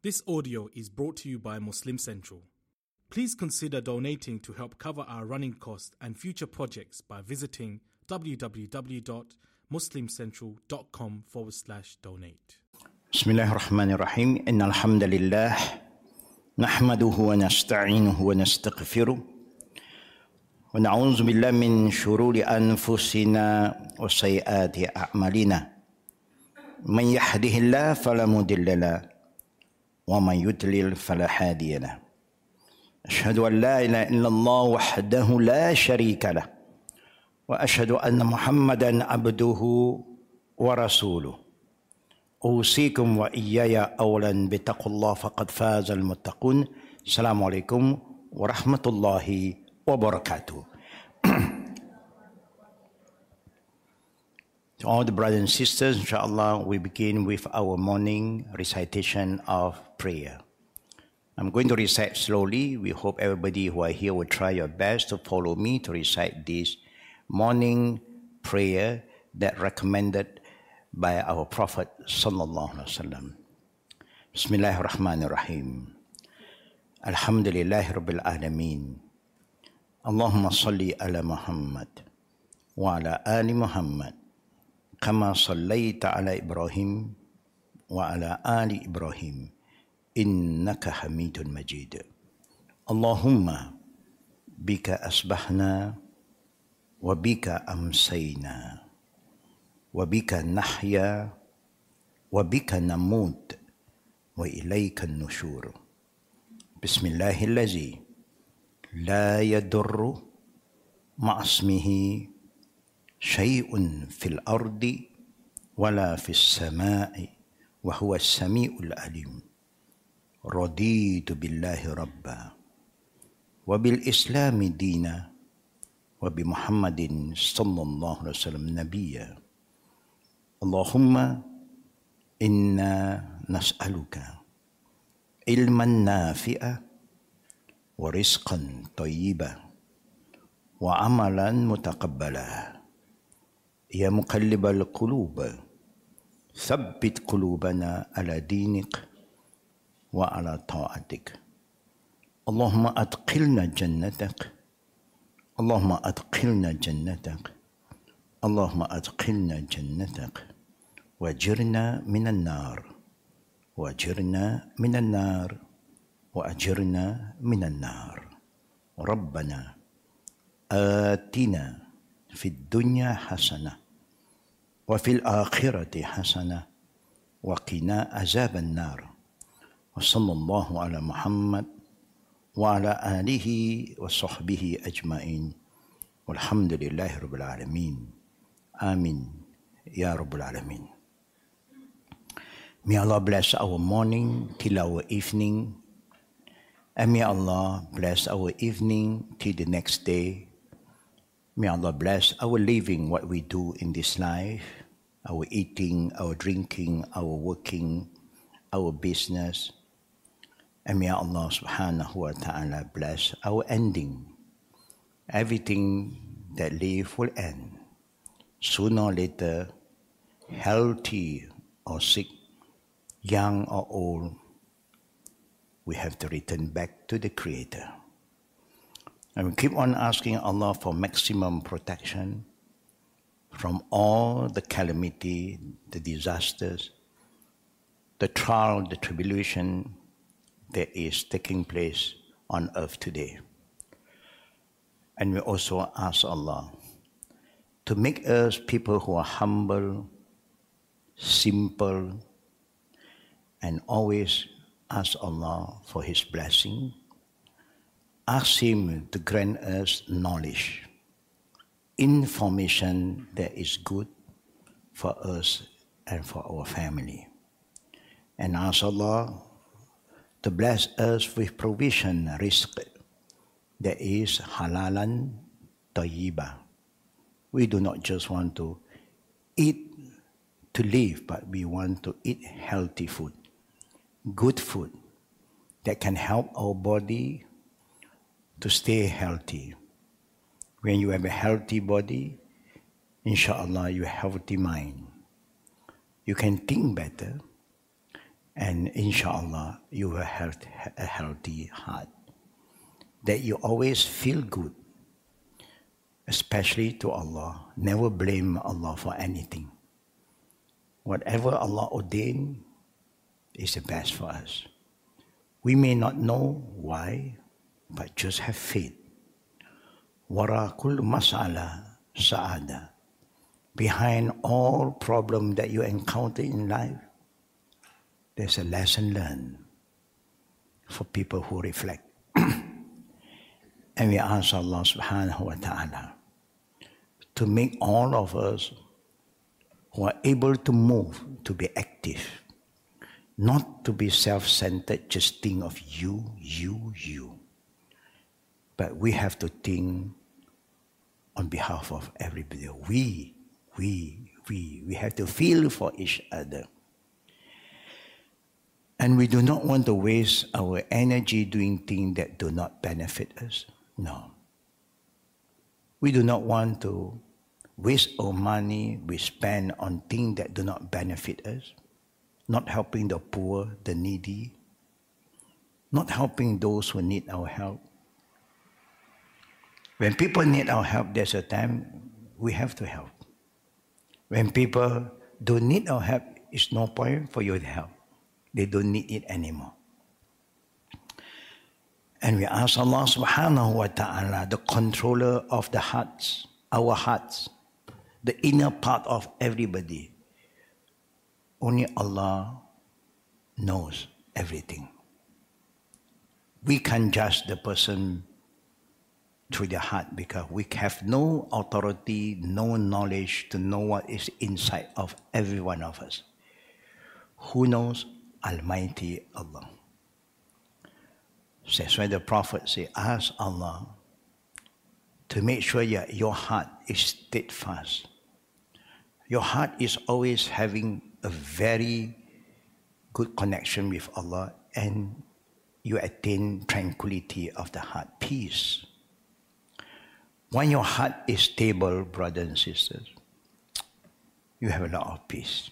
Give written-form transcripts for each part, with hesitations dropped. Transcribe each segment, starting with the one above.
This audio is brought to you by Muslim Central. Please consider donating to help cover our running costs and future projects by visiting www.muslimcentral.com/donate. Bismillahirrahmanirrahim. Innal hamdalillah nahmaduhu wa nasta'inuhu wa nastaghfiruh wa na'udzu billahi min shururi anfusina wa sayyiati a'malina. Man yahdihillahu fala mudilla lahu wa man yudlil fala hadiya lahu. Asyhadu an la ilaha illallah wahdahu la syarika lahu wa asyhadu anna Muhammadan abduhu wa rasuluh. Usikum wa iyaya awalan bitaqullah faqad fazal muttaqun. Assalamualaikum warahmatullahi wabarakatuh. To all the brothers and sisters, inshallah, we begin with our morning recitation of prayer. I'm going to recite slowly. We hope everybody who are here will try your best to follow me to recite this morning prayer that recommended by our Prophet sallallahu alaihi wasallam. Bismillahirrahmanirrahim. Alhamdulillahi rabbil alamin. Allahumma salli ala Muhammad wa ala ali Muhammad kama sallaita ala Ibrahim wa ala ali Ibrahim innaka Hamidun Majid. Allahumma bika asbahna wa bika amsayna wa bika nahya wa bika namut wa ilayka nushur. Bismillahillazi la yadurru ma'asmihi syai'un fil ardi wala fis sama'i wa huwa as-sami'ul alim. Raditu billahi rabba wa bil islami dina wa bi Muhammadin sallallahu alaihi wasallam nabiyya. Allahumma inna nas'aluka ilman nafi'a wa rizqan tayyiba wa amalan mutaqabbala. Ya muqallibal qulub thabbit qulubana ala dinik wa ala ta'atik. Allahumma adkhilna jannatak. Allahumma adkhilna jannatak. Allahumma adkhilna jannatak. Wajirna minan nar. Wajirna minan nar. Wajirna minan nar. Rabbana atina fid dunya hasanah wa fil akhirati hasanah wa qina azaban nar. Wa sallallahu ala Muhammad wa ala alihi wa sahbihi ajma'in. Walhamdulillahi rabbil alamin. Amin ya rabbal alamin. May Allah bless our morning till our evening, and may Allah bless our evening till the next day. May Allah bless our living, what we do in this life, our eating, our drinking, our working, our business. And may Allah subhanahu wa ta'ala bless our ending. Everything that live will end. Sooner or later, healthy or sick, young or old, we have to return back to the Creator. And we keep on asking Allah for maximum protection from all the calamity, the disasters, the trial, the tribulation that is taking place on earth today. And we also ask Allah to make us people who are humble, simple, and always ask Allah for His blessing. Ask Him to grant us knowledge, information that is good for us and for our family. And ask Allah to bless us with provision, rizq, that is halalan tayyiba. We do not just want to eat to live, but we want to eat healthy food, good food that can help our body to stay healthy. When you have a healthy body, inshallah, you have a healthy mind. You can think better, And inshallah, you will have a healthy heart. That you always feel good, especially to Allah. Never blame Allah for anything. Whatever Allah ordained is the best for us. We may not know why, but just have faith. Wara kullu mas'ala sa'ada. Behind all problems that you encounter in life, there's a lesson learned for people who reflect. And we ask Allah subhanahu wa ta'ala to make all of us who are able to move to be active, not to be self-centered, just think of you. But we have to think on behalf of everybody. We have to feel for each other. And we do not want to waste our energy doing things that do not benefit us. No. We do not want to waste our money we spend on things that do not benefit us, not helping the poor, the needy, not helping those who need our help. When people need our help, there's a time we have to help. When people don't need our help, it's no point for you to help. They don't need it anymore. And we ask Allah subhanahu wa ta'ala, the controller of the hearts, our hearts, the inner part of everybody. Only Allah knows everything. We can't judge the person through the heart because we have no authority, no knowledge to know what is inside of every one of us. Who knows? Almighty Allah. That's why the Prophet said, ask Allah to make sure that your heart is steadfast. Your heart is always having a very good connection with Allah, and you attain tranquility of the heart, peace. When your heart is stable, brothers and sisters, you have a lot of peace.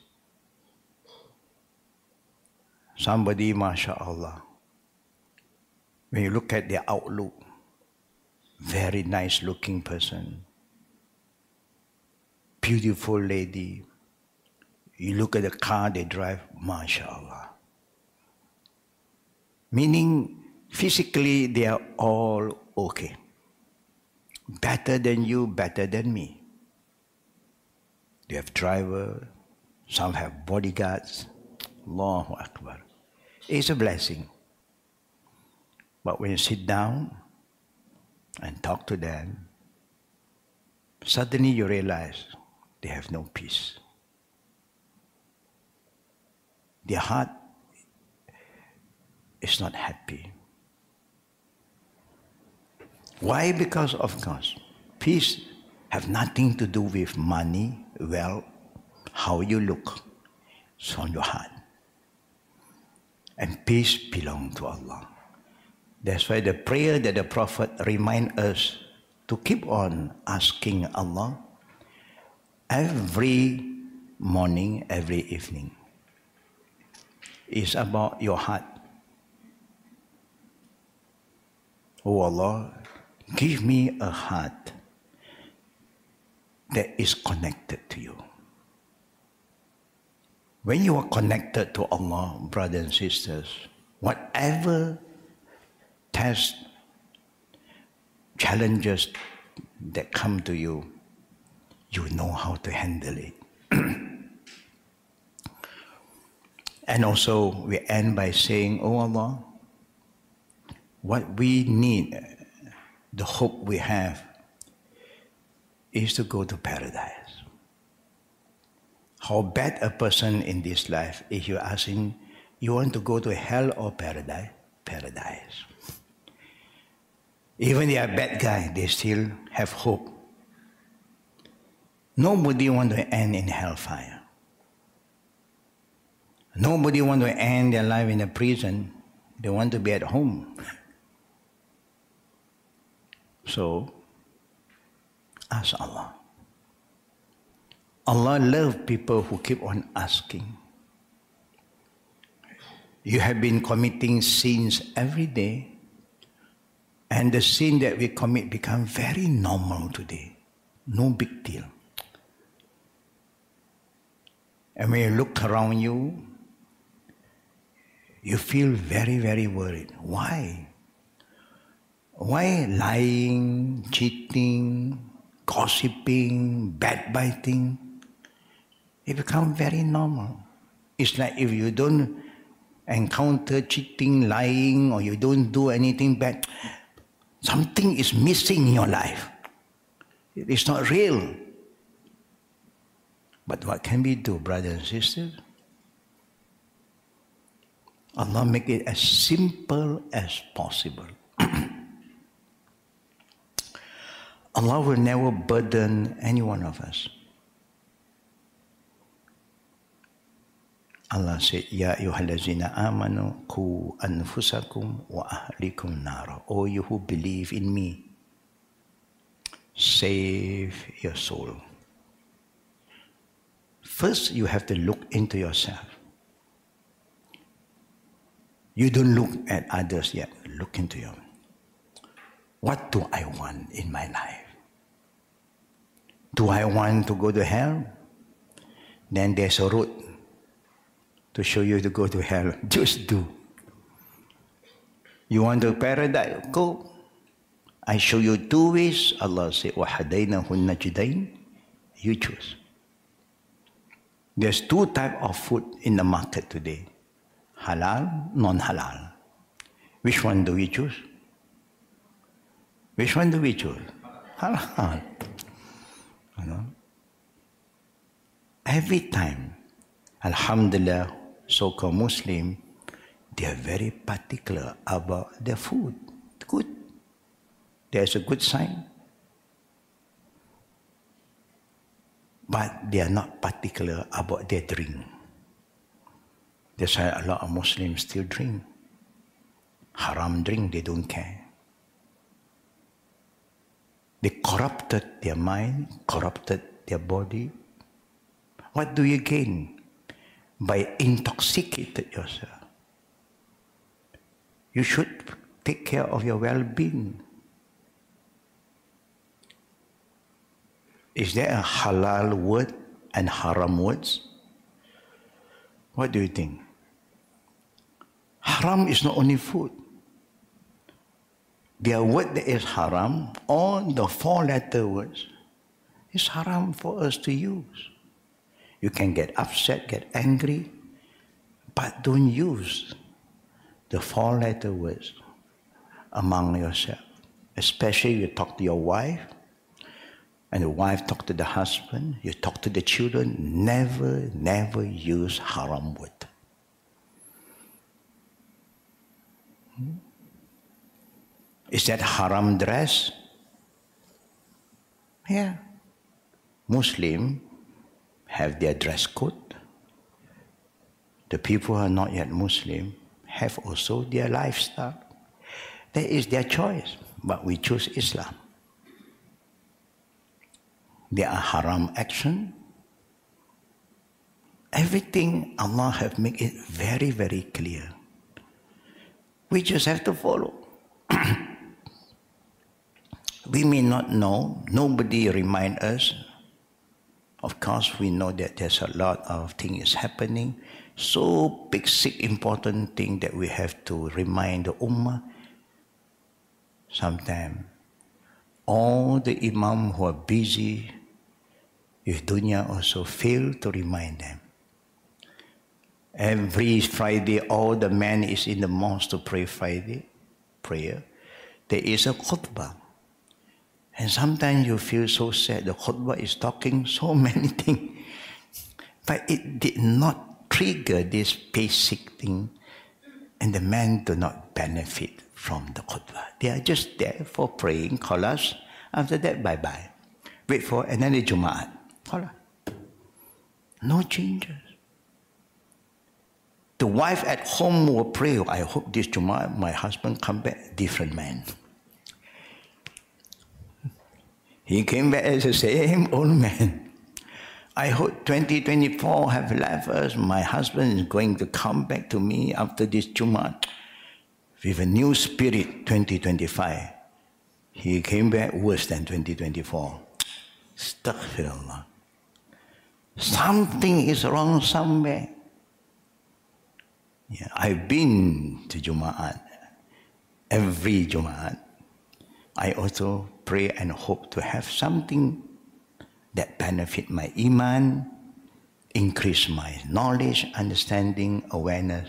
Somebody, mashallah, when you look at their outlook, very nice looking person, beautiful lady, you look at the car they drive, mashallah. Meaning, physically, they are all okay. Better than you, better than me. They have driver, some have bodyguards. Allahu Akbar. It's a blessing. But when you sit down and talk to them, suddenly you realize they have no peace. Their heart is not happy. Why? Because, of course, peace have nothing to do with money, wealth, how you look. It's on your heart. And peace belongs to Allah. That's why the prayer that the Prophet reminds us to keep on asking Allah every morning, every evening is about your heart. Oh Allah, give me a heart that is connected to you. When you are connected to Allah, brothers and sisters, whatever tests, challenges that come to you, you know how to handle it. And also, we end by saying, oh Allah, what we need, the hope we have, is to go to paradise. How bad a person in this life, if you're asking, you want to go to hell or paradise? Paradise. Even they are bad guy, they still have hope. Nobody wants to end in hellfire. Nobody wants to end their life in a prison. They want to be at home. So, ask Allah. Allah loves people who keep on asking. You have been committing sins every day, and the sin that we commit become very normal today. No big deal. And when you look around you, you feel very, very worried. Why? Why lying, cheating, gossiping, backbiting? It becomes very normal. It's like if you don't encounter cheating, lying, or you don't do anything bad, something is missing in your life. It is not real. But what can we do, brothers and sisters? Allah make it as simple as possible. Allah will never burden any one of us. Allah said, Ya ayyuhallazina amanu qu anfusakum wa ahlikum nara. O you who believe in me, save your soul. First, you have to look into yourself. You don't look at others yet. Look into you. What do I want in my life? Do I want to go to hell? Then there's a road to show you to go to hell. Just do. You want to paradise? Go. I show you two ways. Allah said, وَحَدَيْنَهُ النَّجْدَيْنِ. You choose. There's two types of food in the market today. Halal, non-halal. Which one do we choose? Which one do we choose? Halal. You know? Every time, alhamdulillah, so-called Muslim, they are very particular about their food. Good. There's a good sign. But they are not particular about their drink. That's why a lot of Muslims still drink. Haram drink, they don't care. They corrupted their mind, corrupted their body. What do you gain by intoxicating yourself? You should take care of your well-being. Is there a halal word and haram words? What do you think? Haram is not only food. Their word that is haram, all the four-letter words, is haram for us to use. You can get upset, get angry, but don't use the four-letter words among yourself. Especially you talk to your wife, and the wife talk to the husband, you talk to the children, never use haram word. Is that haram dress? Yeah. Muslim have their dress code. The people who are not yet Muslim have also their lifestyle. That is their choice, but we choose Islam. There are haram action. Everything Allah have made it very, very clear. We just have to follow. We may not know. Nobody remind us. Of course, we know that there's a lot of things happening. So basic, important thing that we have to remind the Ummah. Sometimes, all the Imam who are busy with dunya also fail to remind them. Every Friday, all the men is in the mosque to pray Friday prayer. There is a khutbah. And sometimes you feel so sad. The khutbah is talking so many things. But it did not trigger this basic thing. And the men do not benefit from the khutbah. They are just there for praying, khalas. After that, bye-bye. Wait for another Jum'at. Khalas. No changes. The wife at home will pray, I hope this Jum'at my husband come back, different man. He came back as the same old man. I hope 2024 have left us. My husband is going to come back to me after this Jumat with a new spirit, 2025. He came back worse than 2024. Astaghfirullah. Something is wrong somewhere. Yeah, I've been to Jumaat, every Jumaat. I also pray and hope to have something that benefit my iman, increase my knowledge, understanding, awareness.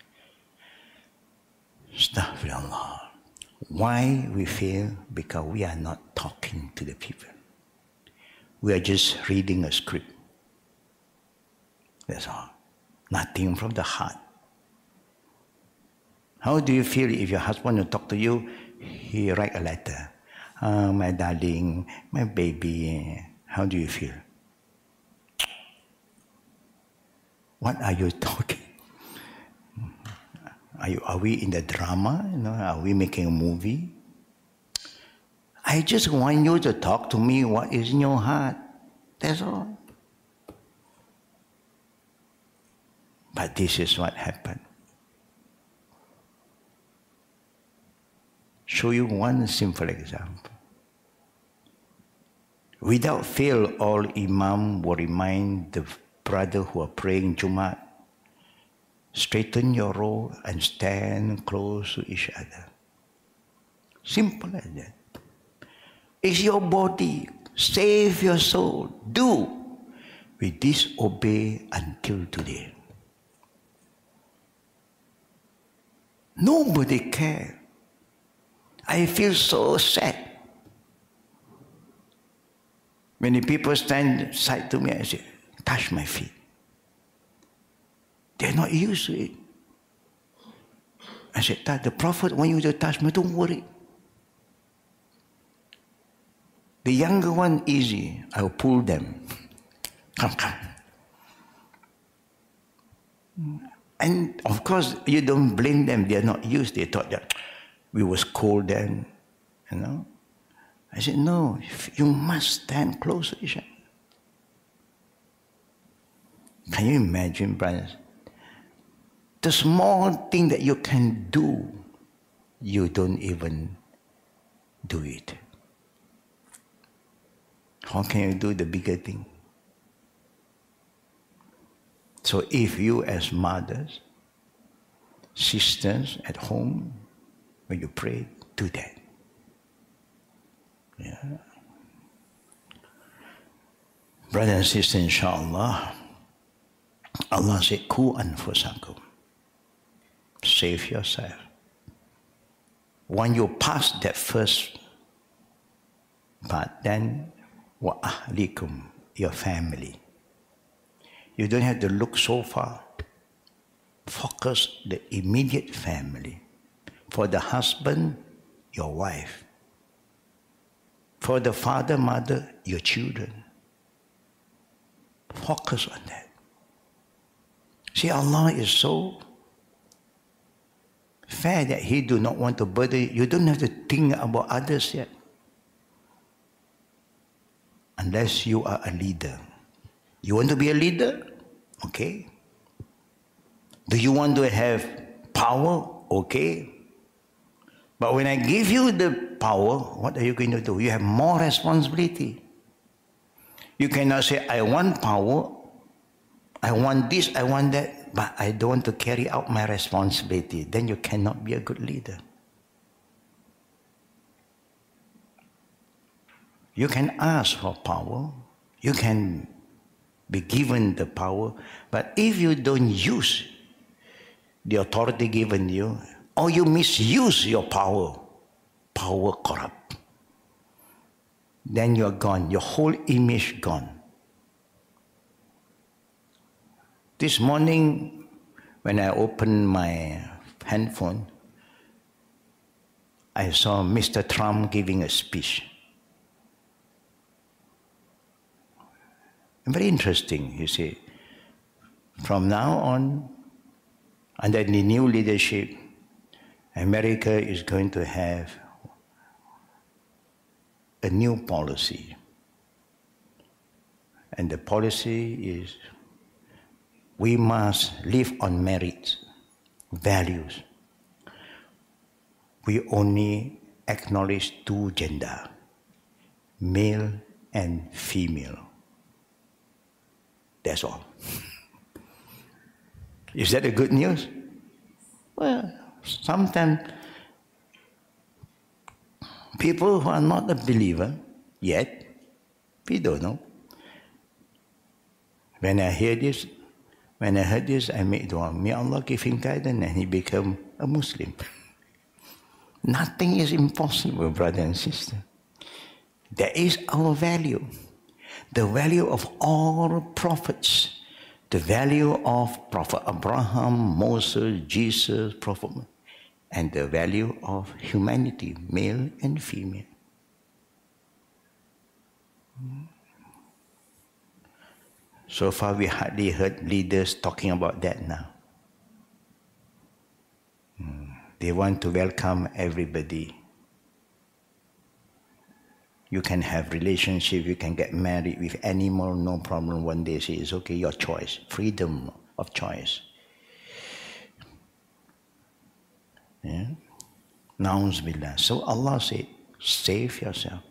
Astaghfirullah. Why we fail? Because we are not talking to the people. We are just reading a script. That's all. Nothing from the heart. How do you feel if your husband will talk to you? He write a letter. Oh, my darling, my baby. How do you feel? What are you talking? Are we in the drama? Are we making a movie? I just want you to talk to me what is in your heart. That's all. But this is what happened. Show you one simple example. Without fail, all imam will remind the brother who are praying Jumat, straighten your row and stand close to each other. Simple as that. It's your body. Save your soul. Do. We disobey until today. Nobody cares. I feel so sad. Many people stand side to me and say, touch my feet. They're not used to it. I said, the Prophet want you to touch me, don't worry. The younger one, easy. I'll pull them. Come. And of course, you don't blame them. They're not used. They thought that we will scold them, I said, no, you must stand close to each other. Can you imagine, brothers? The small thing that you can do, you don't even do it. How can you do the bigger thing? So if you as mothers, sisters at home, when you pray, do that. Yeah. Brothers and sisters, inshallah, Allah said, Ku anfusakum. Save yourself. When you pass that first part, then wa ahlikum, your family. You don't have to look so far. Focus the immediate family. For the husband, your wife. For the father, mother, your children. Focus on that. See, Allah is so fair that He do not want to burden you. You don't have to think about others yet. Unless you are a leader. You want to be a leader? Okay. Do you want to have power? Okay. But when I give you the power, what are you going to do? You have more responsibility. You cannot say, I want power, I want this, I want that, but I don't want to carry out my responsibility. Then you cannot be a good leader. You can ask for power. You can be given the power. But if you don't use the authority given you, or you misuse your power, power corrupt, then you're gone. Your whole image gone. This morning, when I opened my handphone, I saw Mr. Trump giving a speech. Very interesting, you see. From now on, under the new leadership, America is going to have a new policy. And the policy is we must live on merit, values. We only acknowledge two gender, male and female. That's all. Is that a good news? Well, sometimes people who are not a believer yet, we don't know. When I heard this, I made dua. May Allah give him guidance and he become a Muslim. Nothing is impossible, brother and sister. That is our value. The value of all prophets. The value of Prophet Abraham, Moses, Jesus, Prophet, and the value of humanity, male and female. So far we hardly heard leaders talking about that now. They want to welcome everybody. You can have relationship, you can get married with animal, no problem. One day say it's okay, your choice, freedom of choice. Yeah? Na'uzubillah. So Allah said, save yourself.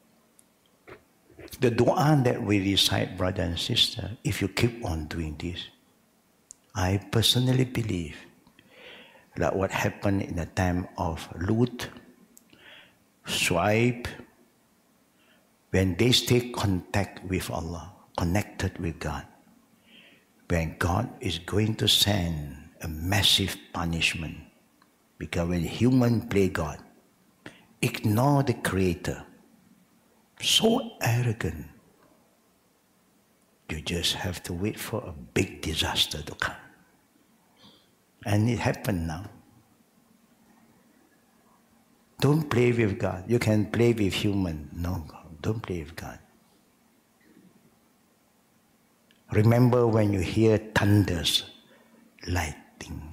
The dua that we recite, brother and sister, if you keep on doing this, I personally believe that what happened in the time of Lut, Shuaib, when they stay contact with Allah, connected with God, when God is going to send a massive punishment, because when humans play God, ignore the Creator, so arrogant, you just have to wait for a big disaster to come. And it happened now. Don't play with God. You can play with human. No, don't play with God. Remember when you hear thunders, lightning.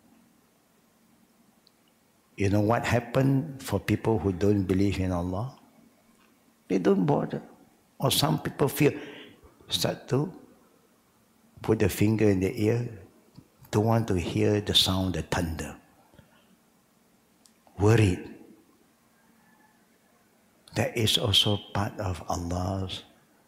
You know what happened for people who don't believe in Allah? They don't bother. Or some people start to put a finger in the ear, don't want to hear the sound of thunder. Worried. That is also part of Allah's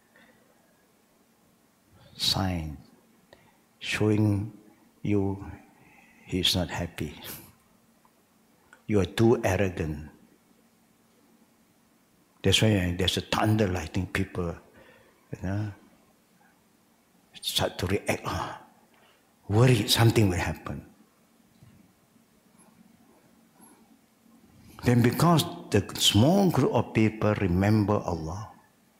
sign, showing you He's not happy. You are too arrogant. That's why there's a thunder, lightning, people start to react. Worried something will happen. Then because the small group of people remember Allah,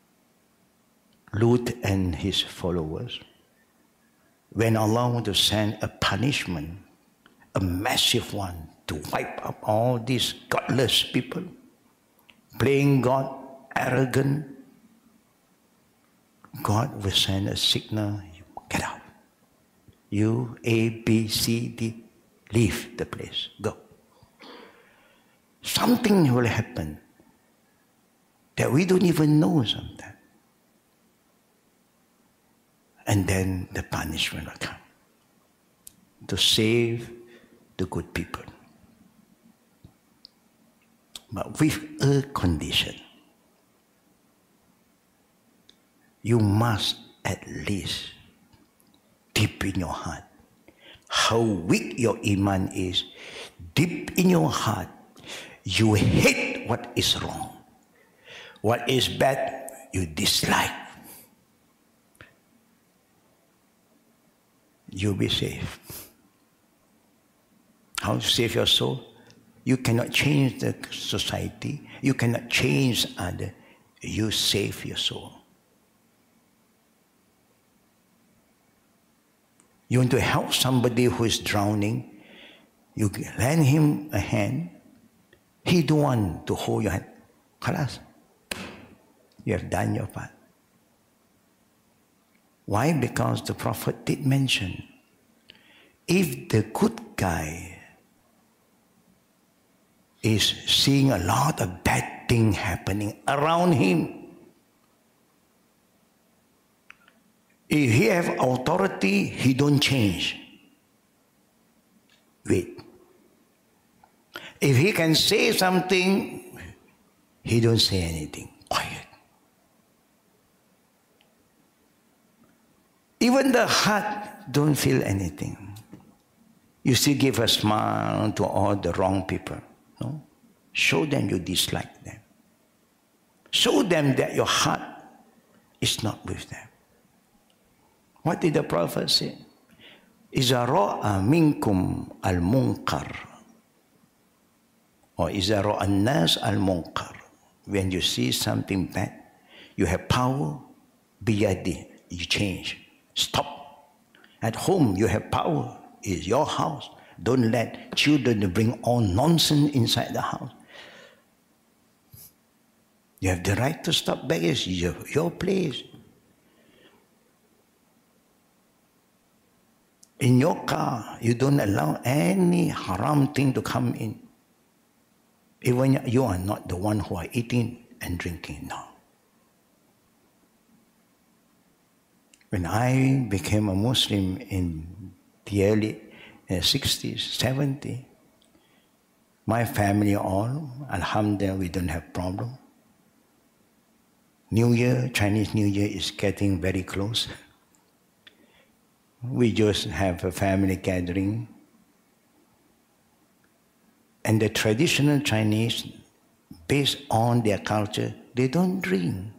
Lut and his followers, when Allah wanted to send a punishment, a massive one, to wipe up all these godless people, playing God, arrogant, God will send a signal, get out. You, A, B, C, D, leave the place, go. Something will happen that we don't even know sometimes. And then the punishment will come to save the good people. But with a condition. You must at least, deep in your heart, how weak your iman is, deep in your heart, you hate what is wrong. What is bad, you dislike. You'll be safe. How to save your soul? You cannot change the society. You cannot change others. You save your soul. You want to help somebody who is drowning, you lend him a hand. He don't want to hold your hand. Khalas. You have done your part. Why? Because the Prophet did mention, if the good guy is seeing a lot of bad things happening around him, If he have authority, he don't change. Wait. If he can say something, he don't say anything. Quiet. Even the heart don't feel anything. You still give a smile to all the wrong people. No? Show them you dislike them. Show them that your heart is not with them. What did the Prophet say? إِذَا رَأَ مِنْكُمْ الْمُنْكَرِ or إِذَا رَأَ النَّاسَ الْمُنْكَرِ. When you see something bad, you have power, biyadi, you change. Stop. At home, you have power. It's your house. Don't let children bring all nonsense inside the house. You have the right to stop baggage. It's your place. In your car, you don't allow any haram thing to come in. Even you are not the one who are eating and drinking now. When I became a Muslim in the early 60s, 70s, my family all, alhamdulillah, we don't have problem. New Year, Chinese New Year is getting very close. We just have a family gathering. And the traditional Chinese, based on their culture, they don't drink.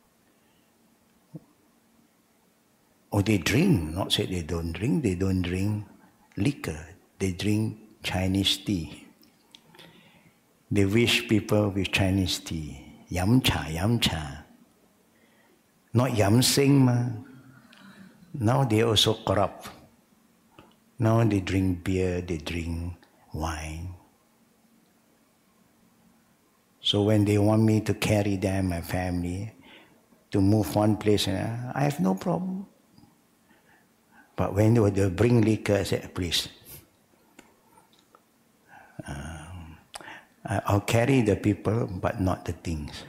Or they drink, not say they don't drink liquor. They drink Chinese tea. They wish people with Chinese tea. Yam cha. Not yam sing ma. Now they also corrupt. Now they drink beer, they drink wine. So when they want me to carry them, my family, to move one place, I have no problem. But when they bring liquor, I say, please. I'll carry the people, but not the things.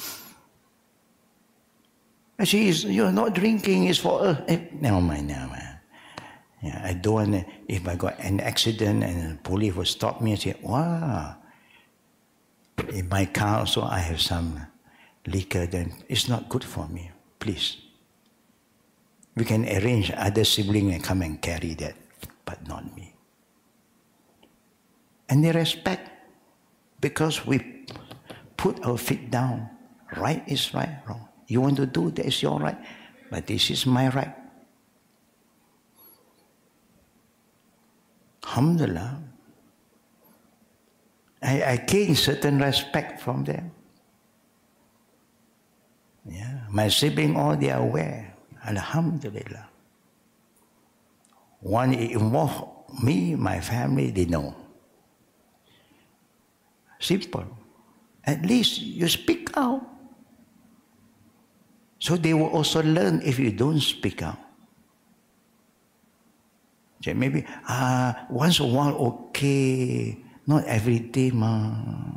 Actually, you're not drinking, it's for us. Never mind. Yeah, I don't want, if I got an accident and the police will stop me and say, wow, in my car also I have some liquor, then it's not good for me. Please. We can arrange other siblings and come and carry that, but not me. And they respect because we put our feet down. Right is right, wrong. You want to do, that is your right, but this is my right. Alhamdulillah. I gain certain respect from them. Yeah, my siblings, all they are aware. Alhamdulillah. One involve me, my family, they know. Simple. At least you speak out. So they will also learn if you don't speak out. So maybe, once a while, okay. Not every day, ma.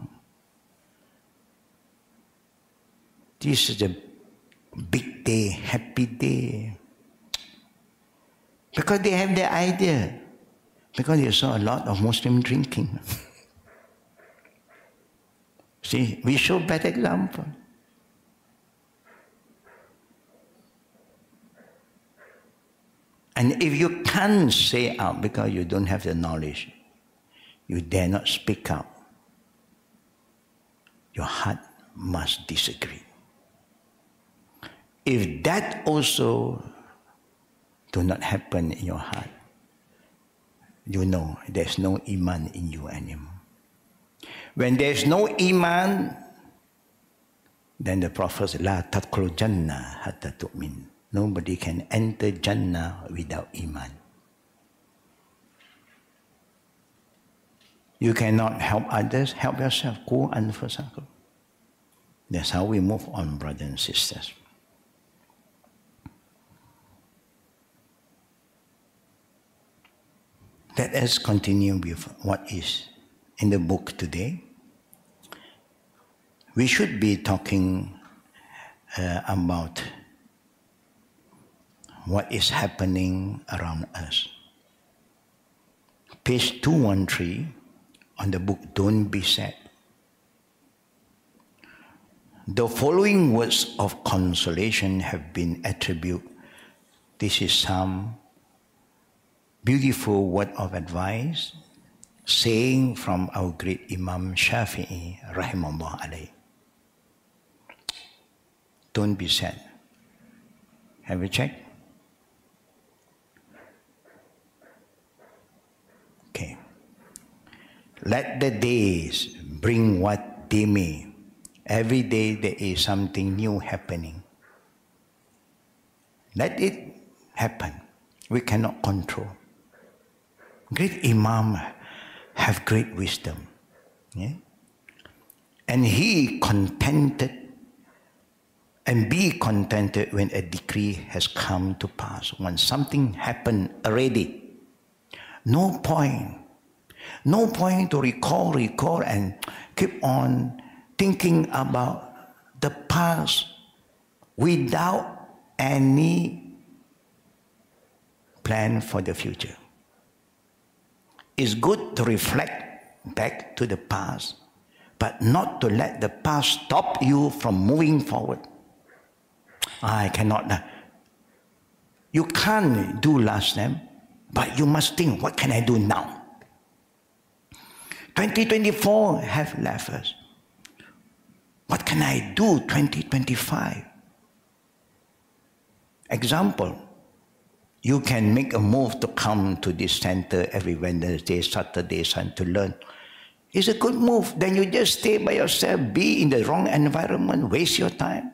This is a big day, happy day. Because they have their idea. Because they saw a lot of Muslim drinking. See, we show bad example. And if you can't say out because you don't have the knowledge, you dare not speak out, your heart must disagree. If that also do not happen in your heart, you know there's no iman in you anymore. When there's no iman, then the Prophet said, La tadkhulu jannah hatta tu'min. Nobody can enter Jannah without iman. You cannot help others, help yourself. Qu anfusakum. That's how we move on, brothers and sisters. Let us continue with what is in the book today. We should be talking about what is happening around us. Page 213 on the book Don't Be Sad. The following words of consolation have been attributed. This is some beautiful word of advice, saying from our great Imam Shafi'i, rahimahullah alayhi. Don't be sad. Have you checked? Okay. Let the days bring what they may. Every day there is something new happening. Let it happen. We cannot control. Great Imam have great wisdom. Yeah? And he contented and be contented when a decree has come to pass. When something happened already. No point to recall and keep on thinking about the past without any plan for the future. It's good to reflect back to the past, but not to let the past stop you from moving forward. I cannot. You can't do last time, but you must think, what can I do now? 2024 have left us. What can I do 2025? Example, you can make a move to come to this center every Wednesday, Saturday, Sunday to learn. It's a good move. Then you just stay by yourself, be in the wrong environment, waste your time.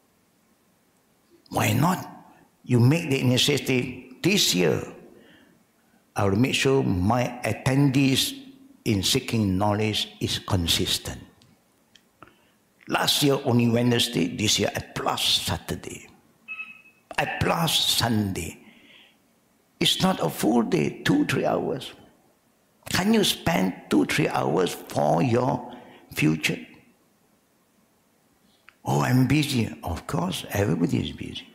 Why not? You make the initiative this year. I will make sure my attendees in seeking knowledge is consistent. Last year only Wednesday, this year I plus Saturday. I plus Sunday. It's not a full day, 2-3 hours. Can you spend 2-3 hours for your future? Oh, I'm busy. Of course, everybody is busy.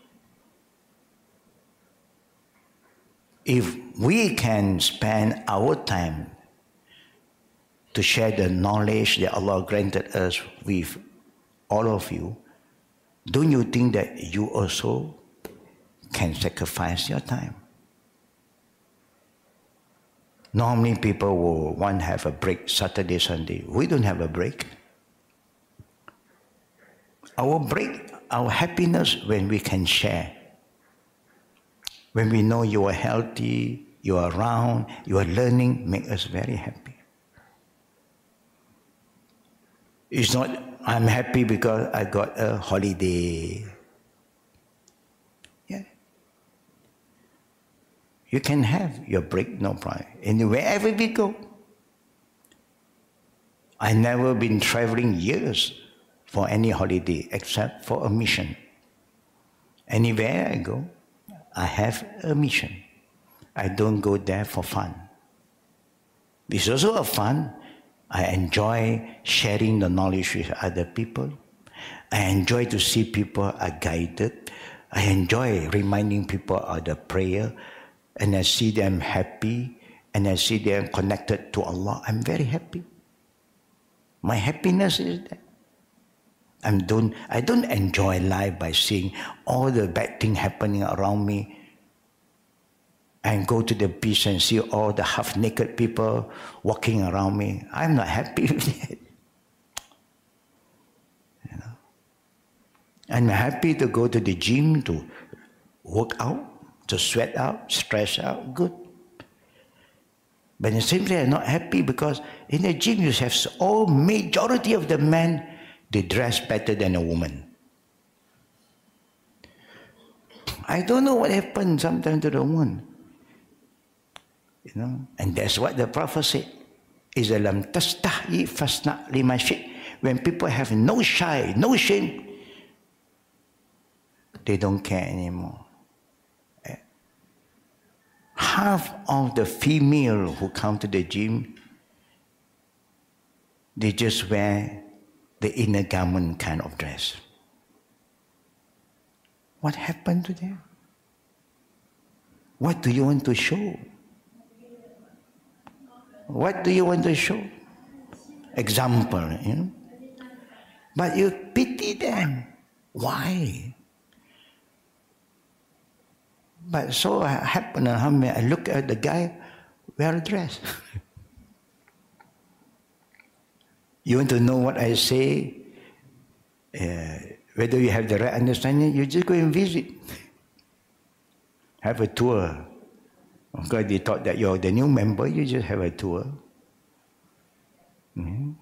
If we can spend our time to share the knowledge that Allah granted us with all of you, don't you think that you also can sacrifice your time? Normally people will want to have a break Saturday, Sunday. We don't have a break. Our break, our happiness when we can share. When we know you are healthy, you are around, you are learning, make us very happy. It's not, I'm happy because I got a holiday. Yeah. You can have your break, no problem. And wherever we go. I've never been traveling years for any holiday except for a mission. Anywhere I go, I have a mission. I don't go there for fun. It's also a fun. I enjoy sharing the knowledge with other people. I enjoy to see people are guided. I enjoy reminding people of the prayer. And I see them happy. And I see them connected to Allah. I'm very happy. My happiness is that. I don't enjoy life by seeing all the bad things happening around me and go to the beach and see all the half-naked people walking around me. I'm not happy with it. You know? I'm happy to go to the gym to work out, to sweat out, stress out, good. But simply I'm not happy because in the gym you have all majority of the men, they dress better than a woman. I don't know what happened sometimes to the woman. You know, and that's what the Prophet said. Izalam tastahi fasna lima shi'. When people have no shy, no shame, they don't care anymore. Half of the female who come to the gym, they just wear the inner garment kind of dress. What happened to them? What do you want to show? What do you want to show? Example, you know. But you pity them. Why? But so happened, I look at the guy wear a dress. You want to know what I say? Whether you have the right understanding, you just go and visit. Have a tour. Of course, they thought that you're the new member, you just have a tour. Mm-hmm.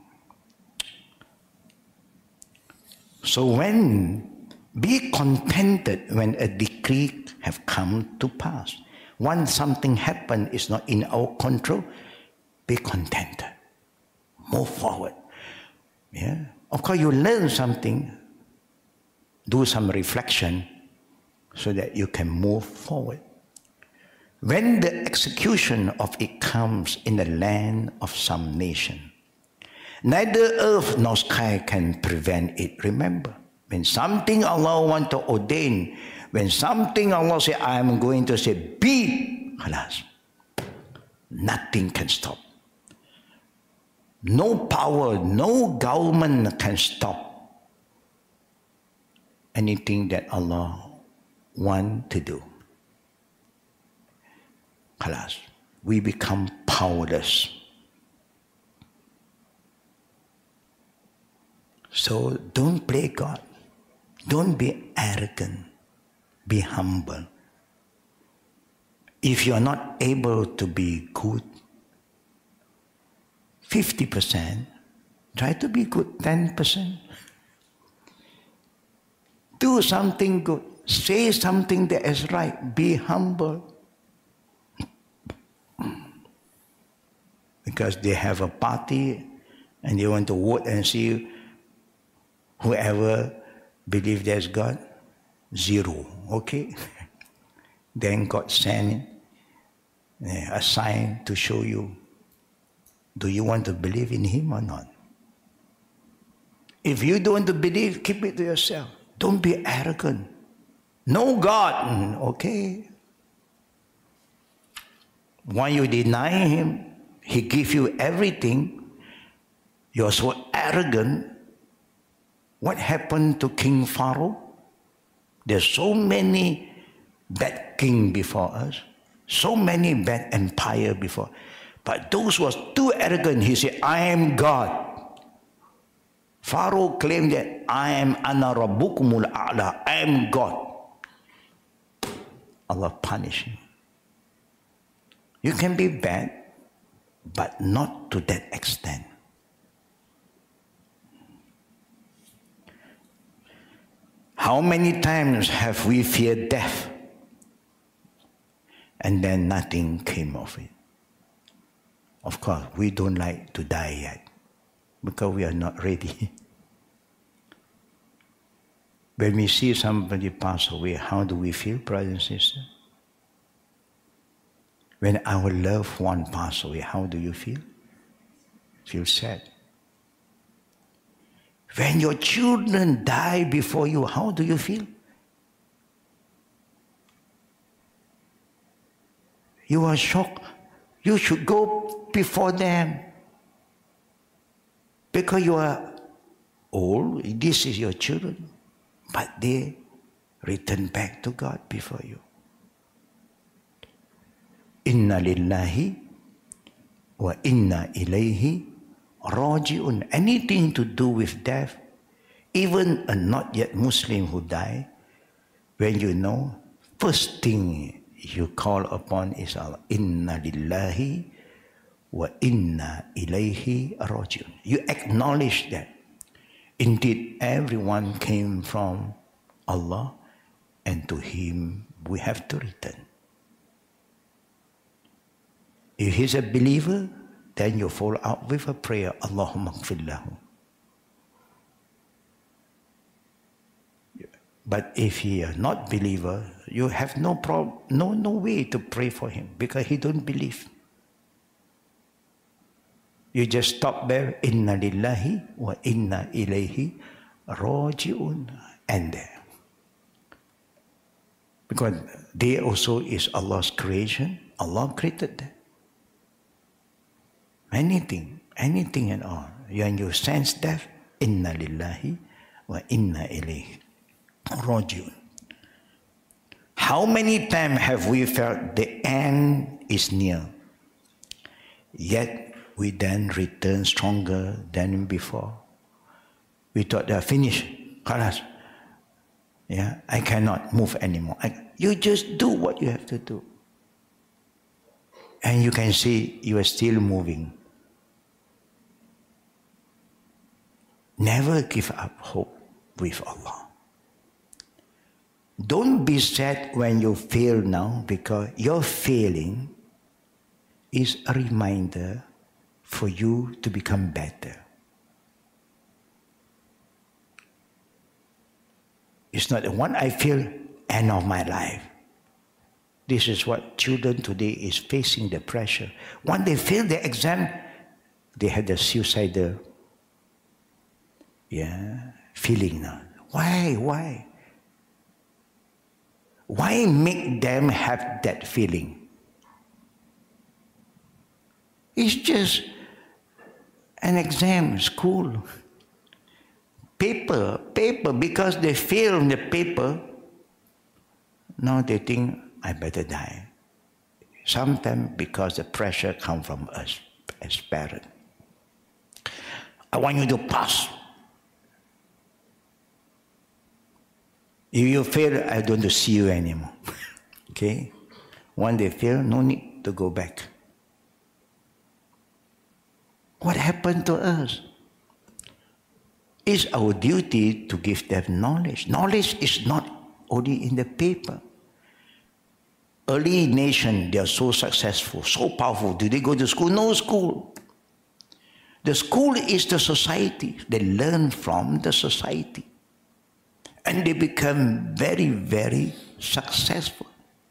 So be contented when a decree have come to pass. Once something happen is not in our control, be contented. Move forward. Yeah. Of course, you learn something, do some reflection so that you can move forward. When the execution of it comes in the land of some nation, neither earth nor sky can prevent it. Remember, when something Allah want to ordain, when something Allah say, I am going to say, be, khalas, nothing can stop. No power, no government can stop anything that Allah want to do. Khalas, we become powerless. So don't play God. Don't be arrogant. Be humble. If you are not able to be good, 50%, try to be good 10%. Do something good. Say something that is right. Be humble. Because they have a party and they want to vote and see whoever believes there's God, 0. Okay? Then God sent a sign to show you, do you want to believe in Him or not? If you don't want to believe, keep it to yourself. Don't be arrogant. No God, okay? When you deny Him, He gives you everything. You're so arrogant. What happened to King Pharaoh? There's so many bad kings before us, so many bad empire before. But those who was too arrogant, he said, I am God. Pharaoh claimed that I am ana rabbukumul a'la, I am God. Allah punish him. You can be bad, but not to that extent. How many times have we feared death and then nothing came of it? Of course, we don't like to die yet because we are not ready. When we see somebody pass away, how do we feel, brothers and sisters? When our loved one pass away, how do you feel? Feel sad. When your children die before you, how do you feel? You are shocked. You should go before them. Because you are old, this is your children. But they return back to God before you. Inna lillahi wa inna ilayhi raji'un. Anything to do with death, even a not yet Muslim who die, when you know, first thing you call upon is Allah. Inna lillahi wa inna ilayhi raji'un. You acknowledge that indeed everyone came from Allah and to Him we have to return. If he's a believer, then you follow up with a prayer, Allahumma ighfir lahu. But if he is not believer, you have no problem, no way to pray for him because he don't believe. You just stop there, inna lillahi wa inna ilayhi raji'un, and there. Because they also is Allah's creation. Allah created them. Anything and all. When you sense death, inna lillahi wa inna ilayhi rajiun. How many times have we felt the end is near? Yet we then return stronger than before. We thought they're finished. Khalas. Yeah, I cannot move anymore. You just do what you have to do. And you can see you are still moving. Never give up hope with Allah. Don't be sad when you fail now, because your failing is a reminder for you to become better. It's not one I feel, end of my life. This is what children today is facing, the pressure. When they fail the exam, they have the suicidal feeling now. Why? Why make them have that feeling? It's just an exam, school. Paper, because they fail in the paper, now they think, I better die. Sometimes because the pressure comes from us as parents. I want you to pass. If you fail, I don't want to see you anymore. Okay? When they fail, no need to go back. What happened to us? It's our duty to give them knowledge. Knowledge is not only in the paper. Early nation, they are so successful, so powerful. Do they go to school? No school. The school is the society. They learn from the society. And they become very, very successful.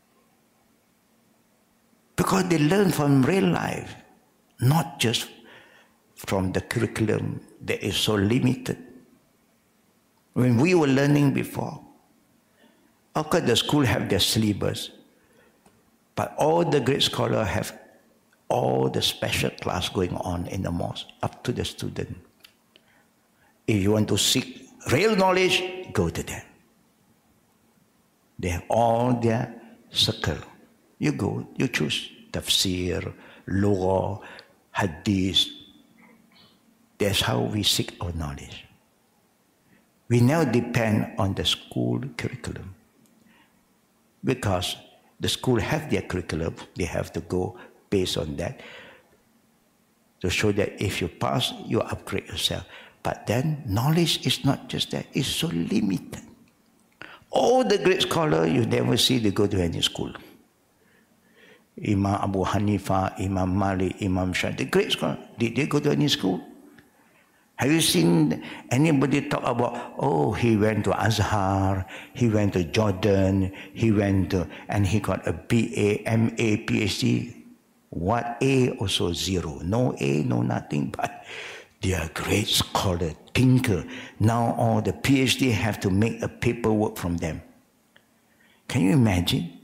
Because they learn from real life, not just from the curriculum that is so limited. When we were learning before, of course the school have their syllabus, but all the great scholars have all the special class going on in the mosque, up to the student. If you want to seek real knowledge, go to them. They have all their circle. You go, you choose tafsir, lugha, hadith. That's how we seek our knowledge. We now depend on the school curriculum. Because the school have their curriculum, they have to go based on that to show that if you pass, you upgrade yourself. But then knowledge is not just that, it's so limited. All the great scholars you never see they go to any school. Imam Abu Hanifa, Imam Malik, Imam Shafi'i, the great scholars, did they go to any school? Have you seen anybody talk about, oh, he went to Azhar, he went to Jordan, and he got a BA, MA, PhD. What? A also zero. No A, no nothing, but they are great scholar, thinker. Now all the PhD have to make a paperwork from them. Can you imagine?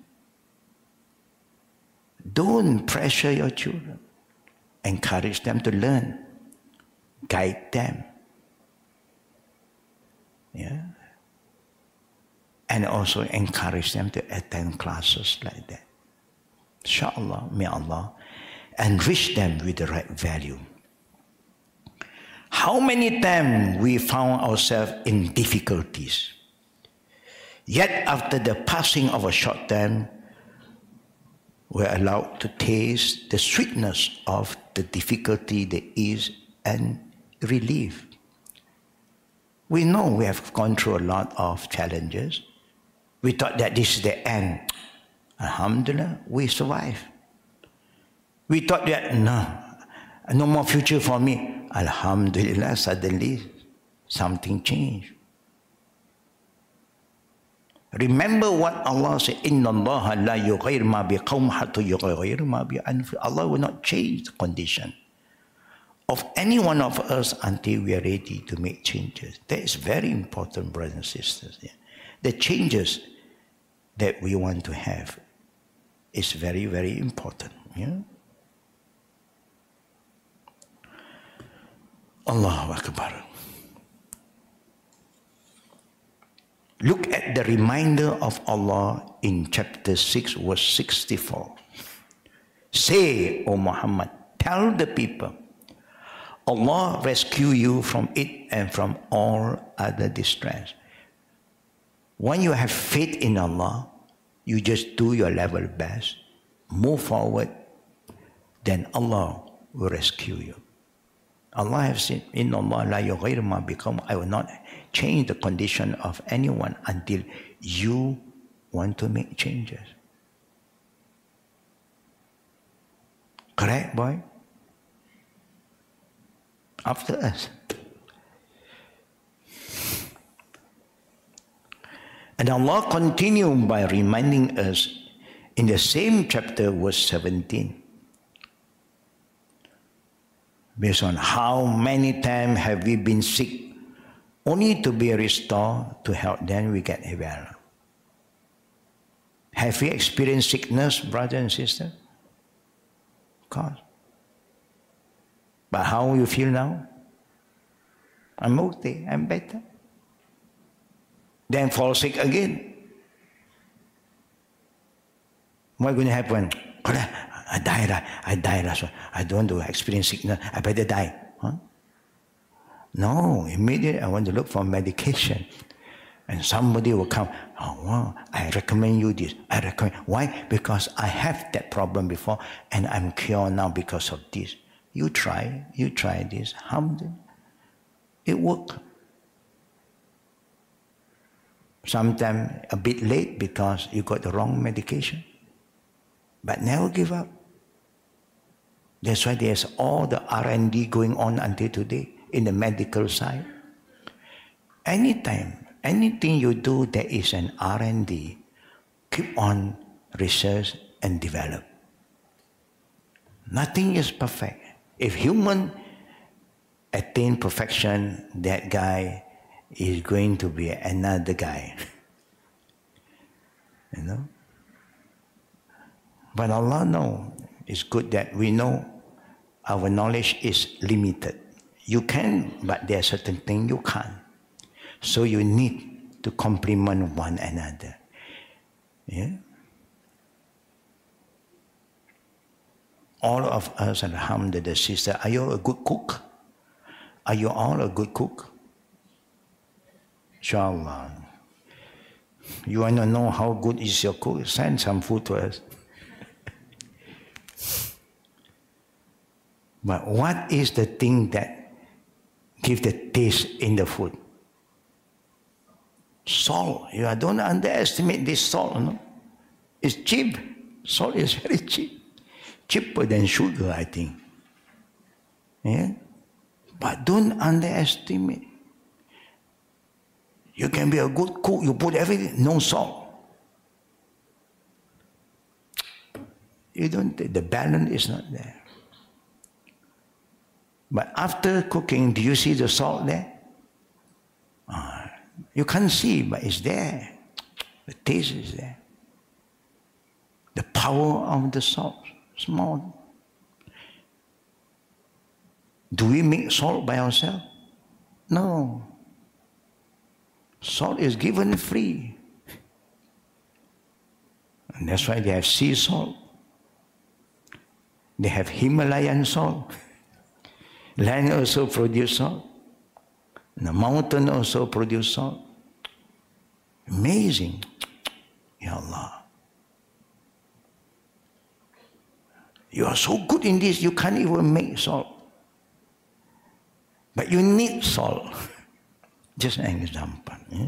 Don't pressure your children. Encourage them to learn. Guide them. Yeah. And also encourage them to attend classes like that. Inshallah, may Allah enrich them with the right value. How many times we found ourselves in difficulties, yet after the passing of a short time, we're allowed to taste the sweetness of the difficulty, the ease and relief. We know we have gone through a lot of challenges. We thought that this is the end. Alhamdulillah, we survived. We thought that no more future for me. Alhamdulillah, suddenly something changed. Remember what Allah said, Inna Allah la yughayir ma biqawm hatta yughayir ma bi anfusihim. Allah will not change the condition of any one of us until we are ready to make changes. That is very important, brothers and sisters. Yeah. The changes that we want to have is very, very important. Yeah? Allahu Akbar. Look at the reminder of Allah in chapter 6, verse 64. Say, O Muhammad, tell the people, Allah rescue you from it and from all other distress. When you have faith in Allah, you just do your level best, move forward, then Allah will rescue you. Allah has said, Inna Allah la yughayyiru ma biqawmin. I will not change the condition of anyone until you want to make changes. Correct, boy? After us. And Allah continued by reminding us in the same chapter, verse 17. Based on how many times have we been sick only to be restored to health, then we get well. Have we experienced sickness, brother and sister? Of course. But how you feel now? I'm okay, I'm better. Then fall sick again. What's going to happen? I died last one. I don't want to experience sickness. I better die. Huh? No, immediately I want to look for medication. And somebody will come, oh, wow, I recommend you this. I recommend. Why? Because I have that problem before and I'm cured now because of this. You try this. It works. Sometimes a bit late because you got the wrong medication. But never give up. That's why there's all the R&D going on until today in the medical side. Anytime, anything you do that is an R&D, keep on research and develop. Nothing is perfect. If human attain perfection, that guy is going to be another guy. You know? But Allah knows. It's good that we know our knowledge is limited. You can, but there are certain things you can't. So you need to complement one another. Yeah? All of us, alhamdulillah, sister, are you a good cook? Are you all a good cook? Inshallah. You want to know how good is your cook? Send some food to us. But what is the thing that gives the taste in the food? Salt. You don't underestimate this salt. No? It's cheap. Salt is very cheap. Cheaper than sugar, I think. Yeah? But don't underestimate. You can be a good cook. You put everything, no salt. You don't. The balance is not there. But after cooking, do you see the salt there? You can't see, but it's there. The taste is there. The power of the salt, small. Do we make salt by ourselves? No. Salt is given free. And that's why they have sea salt. They have Himalayan salt. Land also produce salt. The mountain also produce salt. Amazing. Ya Allah. You are so good in this, you can't even make salt. But you need salt. Just an example. Yeah?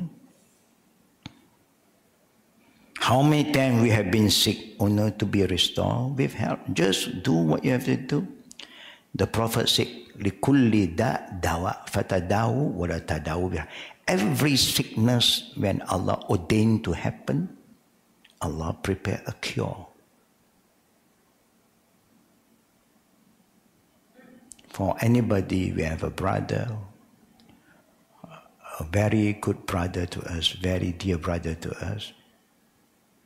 How many times we have been sick only to be restored with help? Just do what you have to do. The Prophet said, لِكُلِّ دَاءٍ دَوَاءٍ فَتَدَاوُوا وَلَا تَدَاوُوا بِهَا. Every sickness, when Allah ordained to happen, Allah prepared a cure. For anybody, we have a brother, a very good brother to us, very dear brother to us.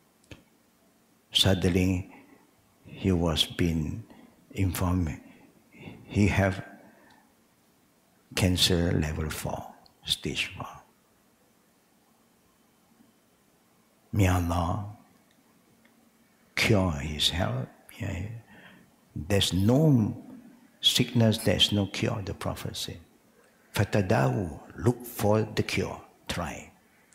Suddenly, he was being informed he have cancer level 4, stage 4. May Allah cure his health. Yeah. There's no sickness, there's no cure, the Prophet said. Fatadawu, look for the cure, try.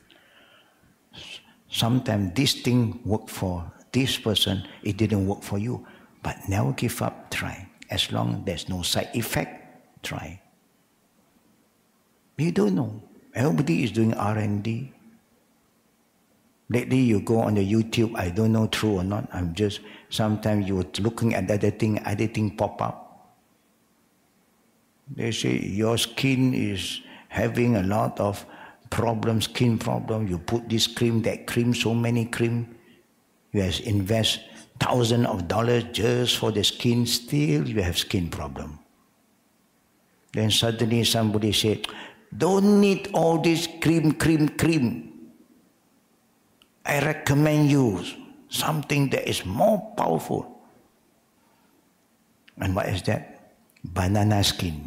Sometimes this thing work for this person, it didn't work for you. But never give up, try. As long as there's no side effect, try. You don't know. Everybody is doing R&D. Lately you go on the YouTube, I don't know true or not, I'm just, sometimes you're looking at other thing pop up. They say your skin is having a lot of problems, skin problem, you put this cream, that cream, so many cream. You have invest thousands of dollars just for the skin, still you have skin problem. Then suddenly somebody said, don't need all this cream. I recommend you something that is more powerful. And what is that? Banana skin.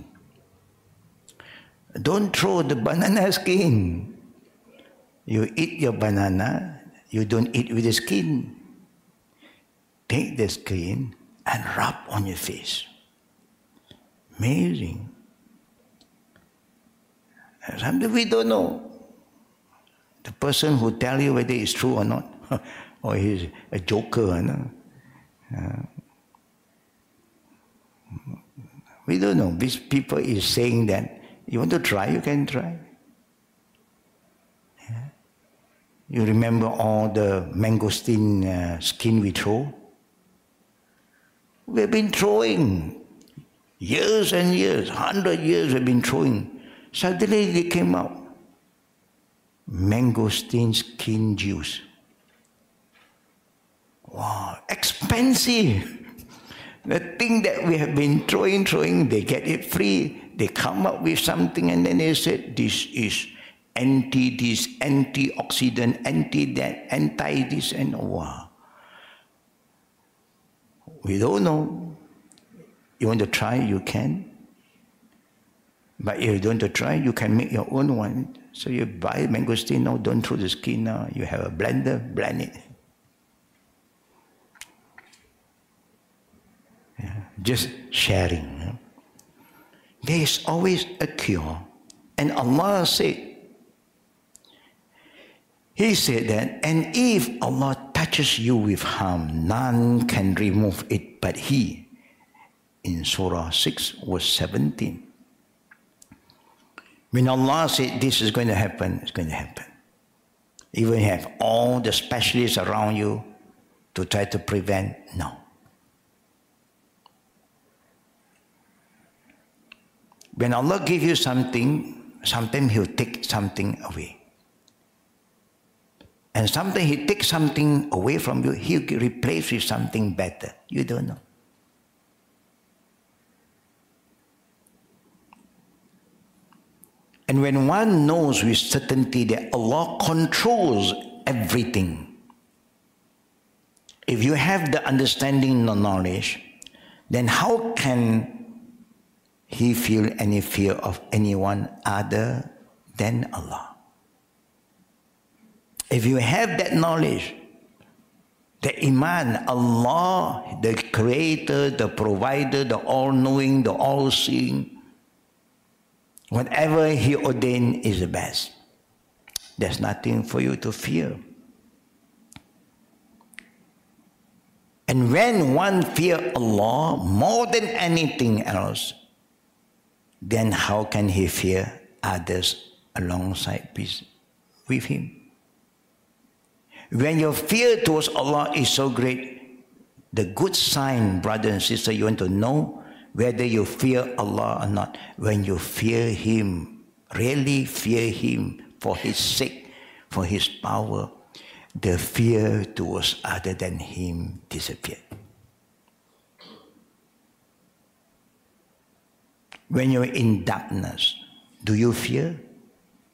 Don't throw the banana skin. You eat your banana, you don't eat with the skin. Take the skin and rub on your face. Amazing. Sometimes we don't know. The person who tell you whether it's true or not, or he's a joker, no? We don't know. These people is saying that you want to try, you can try. Yeah. You remember all the mangosteen skin we throw? We've been throwing years and years, 100 years we've been throwing. Suddenly they came out. Mangosteen skin juice. Wow, expensive. The thing that we have been throwing, they get it free. They come up with something and then they said, this is anti-this, antioxidant, anti-that, anti-this, and wow. We don't know. You want to try, you can. But if you don't want to try, you can make your own one. So you buy mangosteen, no, don't throw the skin now. You have a blender, blend it. Yeah, just sharing. Yeah. There is always a cure. And Allah said, He said that, and if Allah touches you with harm, none can remove it but He. In Surah 6, verse 17. When Allah said this is going to happen, it's going to happen. Even you have all the specialists around you to try to prevent, no. When Allah gives you something, sometimes He'll take something away. And sometimes He takes something away from you, He'll replace with something better. You don't know. And when one knows with certainty that Allah controls everything, if you have the understanding, the knowledge, then how can he feel any fear of anyone other than Allah? If you have that knowledge, the iman, Allah, the creator, the provider, the all-knowing, the all-seeing, whatever He ordained is the best. There's nothing for you to fear. And when one fears Allah more than anything else, then how can he fear others alongside with him? When your fear towards Allah is so great, the good sign, brother and sister, you want to know whether you fear Allah or not. When you fear Him, really fear Him for His sake, for His power, the fear towards other than Him disappears. When you're in darkness, do you fear?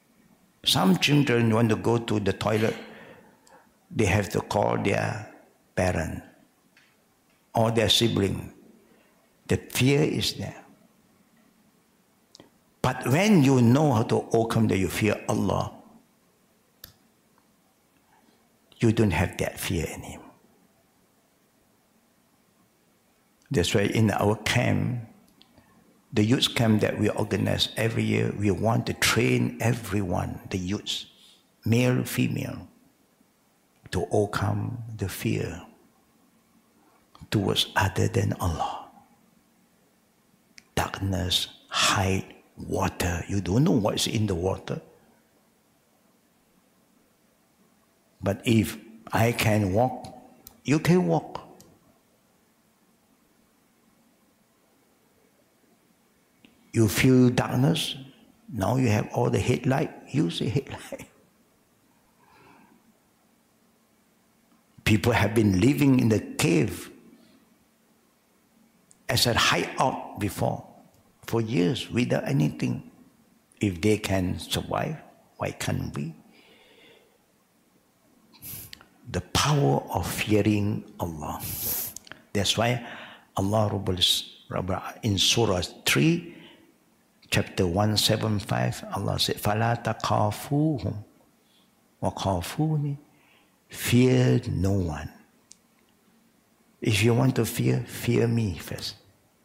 Some children want to go to the toilet, they have to call their parent or their sibling, the fear is there. But when you know how to overcome that, you fear Allah, you don't have that fear in Him. That's why in our camp, the youth camp that we organize every year, we want to train everyone, the youths, male, female, to overcome the fear towards other than Allah. Darkness, height, water. You don't know what's in the water. But if I can walk, you can walk. You feel darkness, now you have all the headlight, use the headlight. People have been living in the cave as a hideout before, for years without anything. If they can survive, why can't we? The power of fearing Allah. That's why Allah in Surah 3, Chapter 175, Allah said, فَلَا تَخَافُوهُمْ وَخَافُونِ. Fear no one. If you want to fear me first.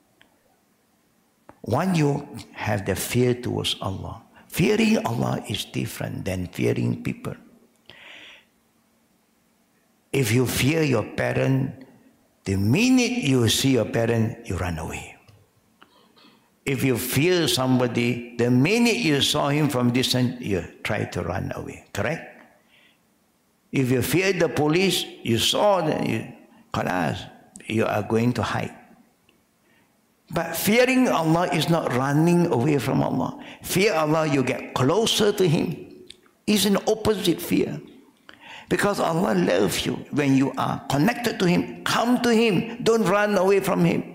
When you have the fear towards Allah, fearing Allah is different than fearing people. If you fear your parent, the minute you see your parent, you run away. If you fear somebody, the minute you saw him from distance, you try to run away. Correct? If you fear the police, you saw them, you are going to hide. But fearing Allah is not running away from Allah. Fear Allah, you get closer to Him. It's an opposite fear. Because Allah loves you. When you are connected to Him, come to Him. Don't run away from Him.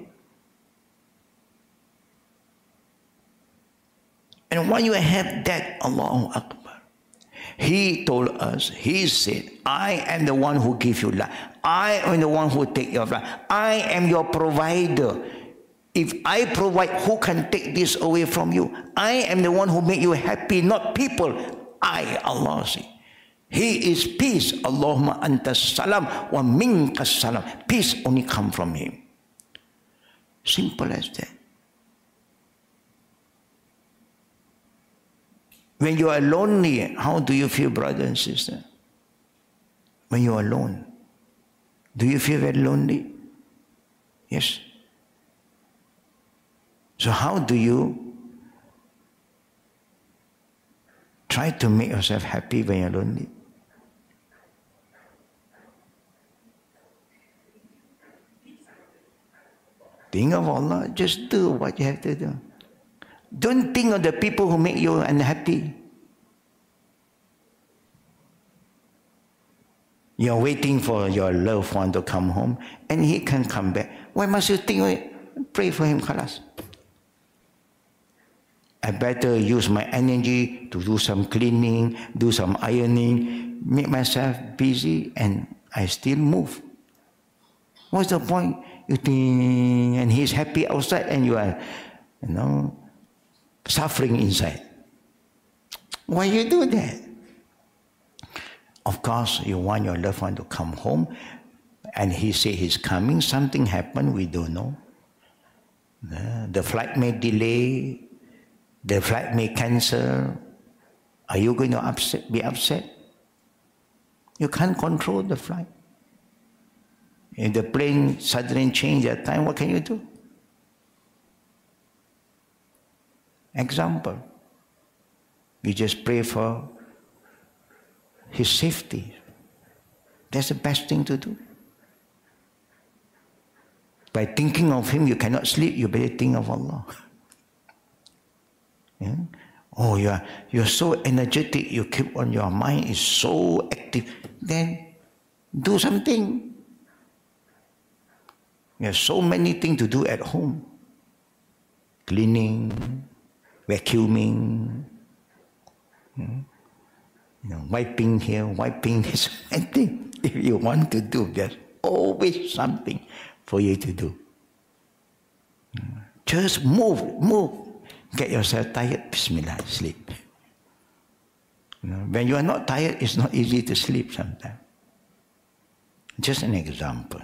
And when you have that, Allahu Akbar, He told us, He said, I am the one who gives you life. I am the one who takes your life. I am your provider. If I provide, who can take this away from you? I am the one who make you happy, not people. I, Allah, say. He is peace. Allahumma antas salam wa minkas salam. Peace only come from Him. Simple as that. When you are lonely, how do you feel, brother and sister? When you are alone, do you feel very lonely? Yes. So how do you try to make yourself happy when you're lonely? Think of Allah, just do what you have to do. Don't think of the people who make you unhappy. You're waiting for your loved one to come home and he can come back. Why must you think of it? Pray for him, khalas. I better use my energy to do some cleaning, do some ironing, make myself busy, and I still move. What's the point? You think, and he's happy outside and you are, suffering inside. Why you do that? Of course, you want your loved one to come home, and he say he's coming. Something happened, we don't know. The flight may delay. The flight may cancel. Are you going to be upset? You can't control the flight. If the plane suddenly change their time, what can you do? Example, you just pray for his safety. That's the best thing to do. By thinking of him, you cannot sleep, you better think of Allah. Yeah? Oh, you're so energetic, you keep on, your mind is so active. Then do something. There's so many things to do at home. Cleaning, vacuuming, wiping here, wiping this. I think if you want to do that, always something for you to do. Just move. Get yourself tired, Bismillah, sleep. When you are not tired, it's not easy to sleep sometimes. Just an example.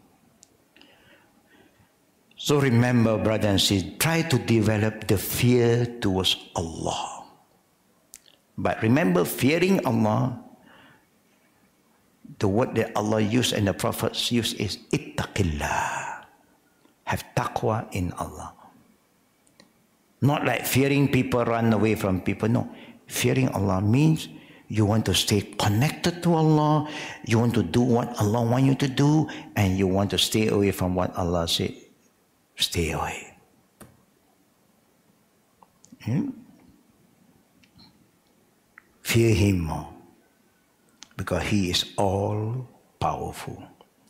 So remember, brothers and sisters, try to develop the fear towards Allah. But remember, fearing Allah, the word that Allah used and the prophets used is ittaqillah. Have taqwa in Allah. Not like fearing people, run away from people. No. Fearing Allah means you want to stay connected to Allah, you want to do what Allah wants you to do, and you want to stay away from what Allah said. Stay away. Fear Him more, because He is all powerful.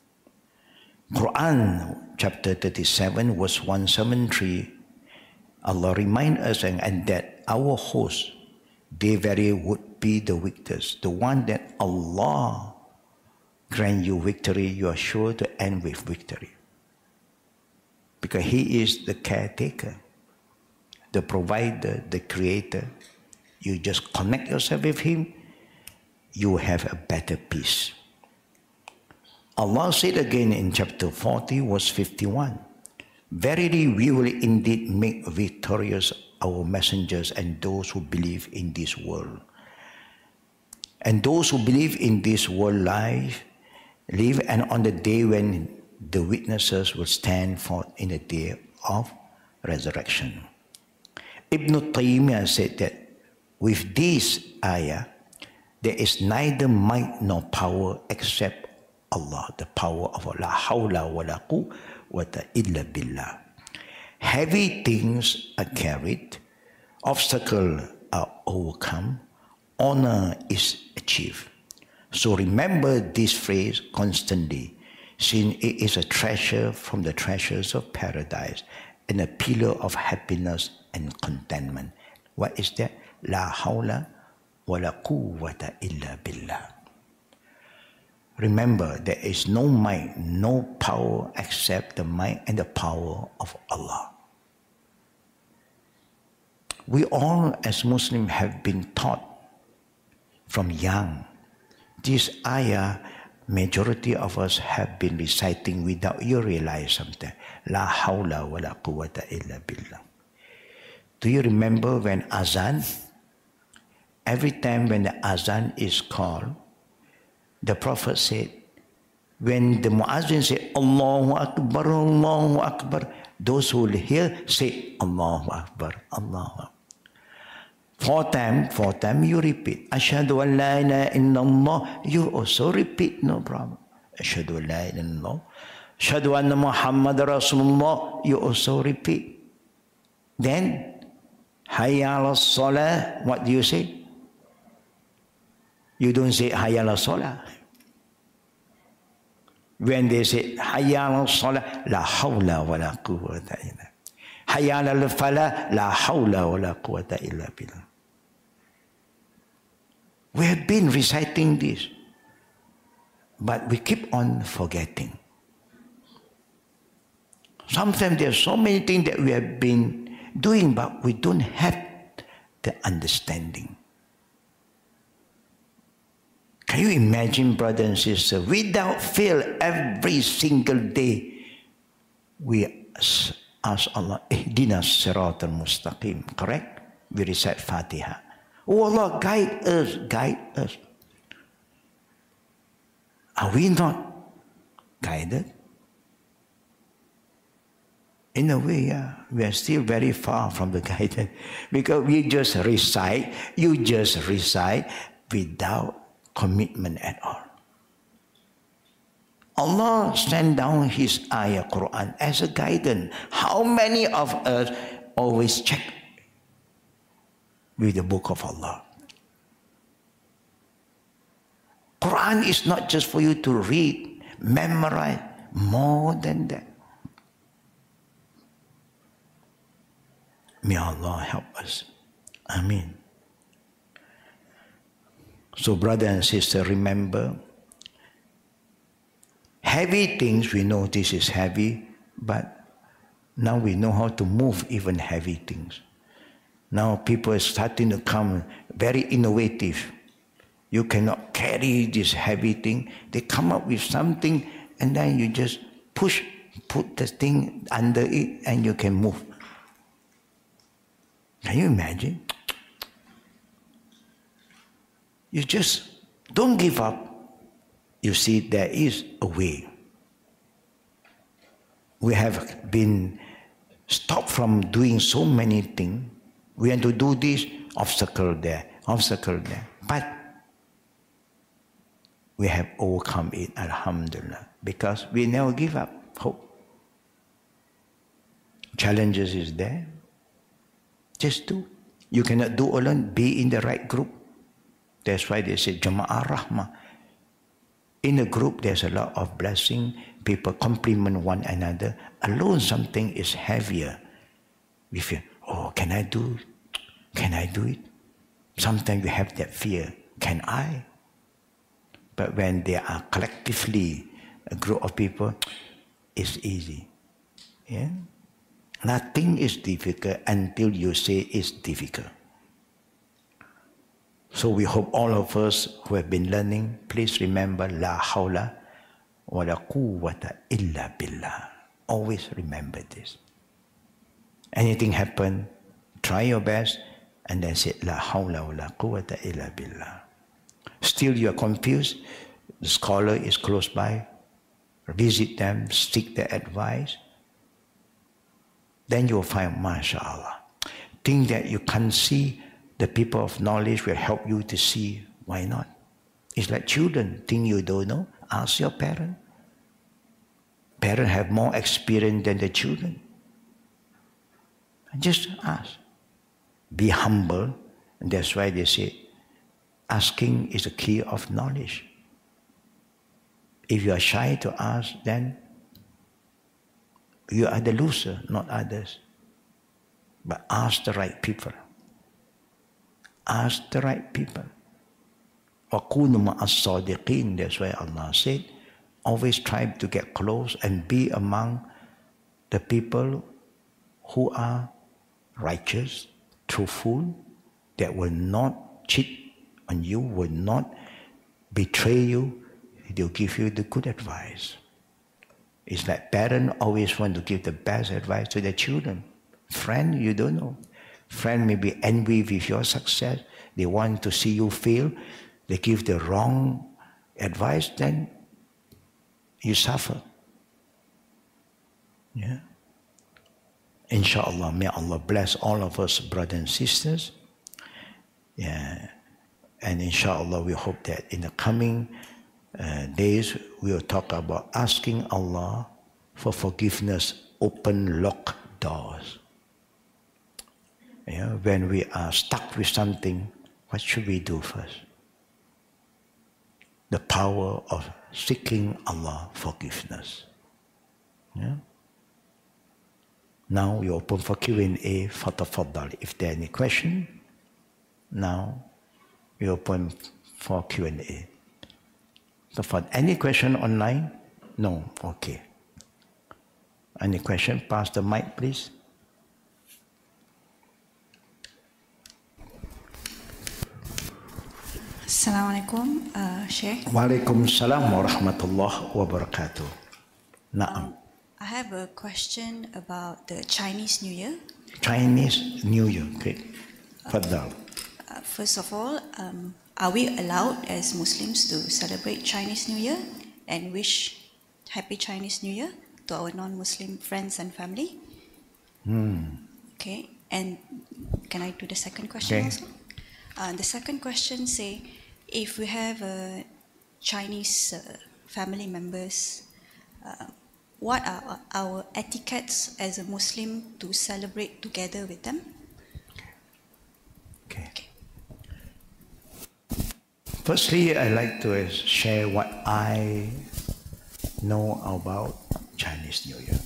Quran chapter 37 verse 173, Allah reminds us and that our hosts, they very would be the victors. The one that Allah grant you victory, you are sure to end with victory. Because He is the caretaker, the provider, the creator. You just connect yourself with Him, you have a better peace. Allah said again in chapter 40, verse 51, verily we will indeed make victorious our messengers and those who believe in this world. And those who believe in this world live, and on the day when the witnesses will stand forth in the day of resurrection. Ibn Taymiyyah said that with this ayah, there is neither might nor power except Allah, the power of Allah. La hawla wa la quwwata illa billah. Heavy things are carried, obstacles are overcome, honor is achieved. So remember this phrase constantly, since it is a treasure from the treasures of paradise and a pillar of happiness and contentment. What is that? La hawla wa la quwwata illa billah. Remember, there is no might, no power except the might and the power of Allah. We all as Muslims have been taught from young. This ayah, majority of us have been reciting without you realize something. La hawla wa la quwwata illa billah. Do you remember when azan? Every time when the azan is called, the Prophet said, when the muazzin said, Allahu Akbar, those who will hear say, Allahu Akbar, Allahu Akbar. Four times you repeat. Ashhadu an la ilaha illallah. You also repeat, no problem. Ashhadu an la ilaha illallah. Ashhadu anna Muhammad Rasulullah. You also repeat. Then, Hayya ala salah. What do you say? You don't say Hayya ala salah. When they say Hayya ala salah, la hawla wa la quwwata illa. Hayya ala falah, la hawla wa la quwwata illa billah. We have been reciting this, but we keep on forgetting. Sometimes there are so many things that we have been doing, but we don't have the understanding. Can you imagine, brothers and sisters, without fail, every single day, we ask Allah, Ihdina siratal mustaqim, correct? We recite Fatiha. Oh Allah, guide us, guide us. Are we not guided? In a way, yeah, we are still very far from the guidance, because we just recite, you just recite without commitment at all. Allah sent down His ayah Quran as a guidance. How many of us always check with the book of Allah? Quran is not just for you to read, memorize, more than that. May Allah help us. Ameen. So brother and sister, remember, Heavy things, we know this is heavy, but now we know how to move even heavy things. Now people are starting to come very innovative. You cannot carry this heavy thing. They come up with something and then you just put the thing under it and you can move. Can you imagine? You just don't give up. You see, there is a way. We have been stopped from doing so many things. We want to do this, obstacle there. But we have overcome it, alhamdulillah, because we never give up hope. Challenges is there. Just do. You cannot do alone. Be in the right group. That's why they say Jama'ah Rahmah. In a group, there's a lot of blessing. People complement one another. Alone, something is heavier. We feel, oh, can I do it? Sometimes we have that fear. Can I? But when they are collectively a group of people, it's easy. Yeah? Nothing is difficult until you say it's difficult. So we hope all of us who have been learning, please remember La hawla wa la quwwata illa billah. Always remember this. Anything happen, try your best and then say La hawla wa la quwwata illa billah. Still you are confused, the scholar is close by, visit them, seek their advice. Then you will find, MashaAllah. Think that you can't see, the people of knowledge will help you to see. Why not? It's like children. Think you don't know? Ask your parent. Parents have more experience than the children. Just ask. Be humble. And that's why they say, asking is the key of knowledge. If you are shy to ask, then you are the loser, not others. But ask the right people. Ask the right people. وَكُونُوا مَعَ الصَّادِقِينَ. That's why Allah said, always try to get close and be among the people who are righteous, truthful, that will not cheat on you, will not betray you. They'll give you the good advice. It's like parents always want to give the best advice to their children. Friend, you don't know. Friend may be envy with your success. They want to see you fail. They give the wrong advice, then you suffer. Yeah. Inshallah, may Allah bless all of us, brothers and sisters. Yeah. And inshallah, we hope that in the coming days, we will talk about asking Allah for forgiveness, open locked doors. Yeah, when we are stuck with something, what should we do first? The power of seeking Allah forgiveness. Yeah? Now we open for Q&A. Fatafaddal. If there are any questions, now we open for Q&A. So for any question online? No? Okay. Any question? Pass the mic, please. Assalamualaikum, Sheikh. Waalaikumsalam warahmatullahi wabarakatuh. Naam. I have a question about the Chinese New Year. Chinese New Year. Okay. Faddal. First of all, are we allowed as Muslims to celebrate Chinese New Year and wish Happy Chinese New Year to our non-Muslim friends and family? Okay. And can I do the second question also? The second question say, if we have Chinese family members, what are our etiquettes as a Muslim to celebrate together with them? Okay. Firstly, I'd like to share what I know about Chinese New Year.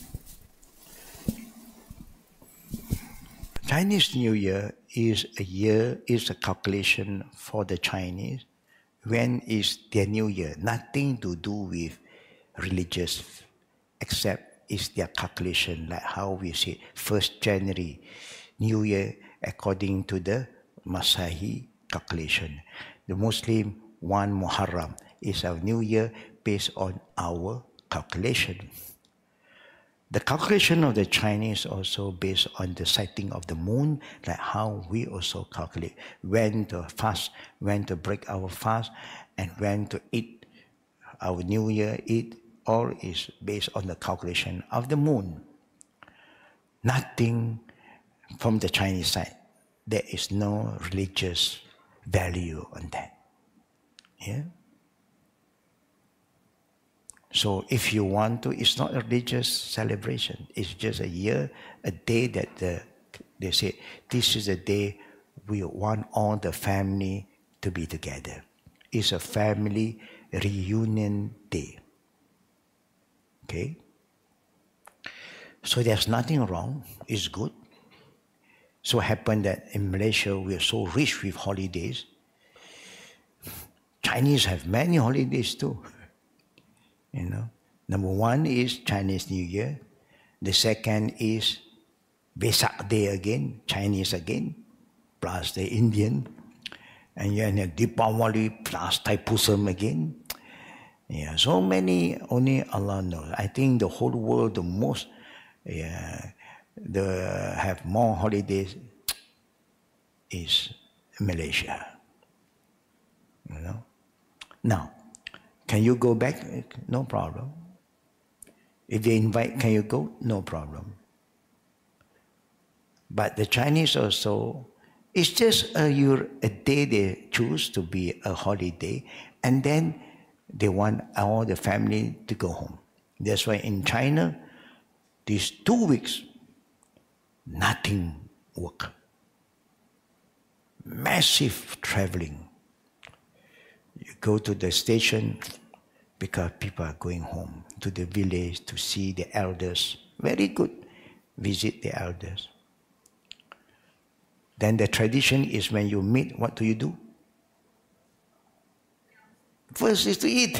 Chinese New Year is a calculation for the Chinese. When is their New Year? Nothing to do with religious, except it's their calculation, like how we say 1st January, New Year, according to the Masahi calculation. The Muslim 1 Muharram is our New Year based on our calculation. The calculation of the Chinese also based on the sighting of the moon, like how we also calculate when to fast, when to break our fast, and when to eat our New Year eat. All is based on the calculation of the moon. Nothing from the Chinese side. There is no religious value on that. Yeah. So if you want to, it's not a religious celebration. It's just a year, a day that they say, this is a day we want all the family to be together. It's a family reunion day. Okay? So there's nothing wrong. It's good. So it happened that in Malaysia, we are so rich with holidays. Chinese have many holidays too. You know, number 1 is Chinese New Year. The second is Vesak Day again, Chinese again, plus the Indian. And then Deepawali plus Thaipusam again. Yeah, so many, only Allah knows. I think the whole world, the most, have more holidays is Malaysia. You know. Now, can you go back? No problem. If they invite, can you go? No problem. But the Chinese also, it's just a day they choose to be a holiday, and then they want all the family to go home. That's why in China, these 2 weeks, nothing work. Massive traveling. You go to the station because people are going home to the village to see the elders. Very good. Visit the elders. Then the tradition is when you meet, what do you do? First is to eat.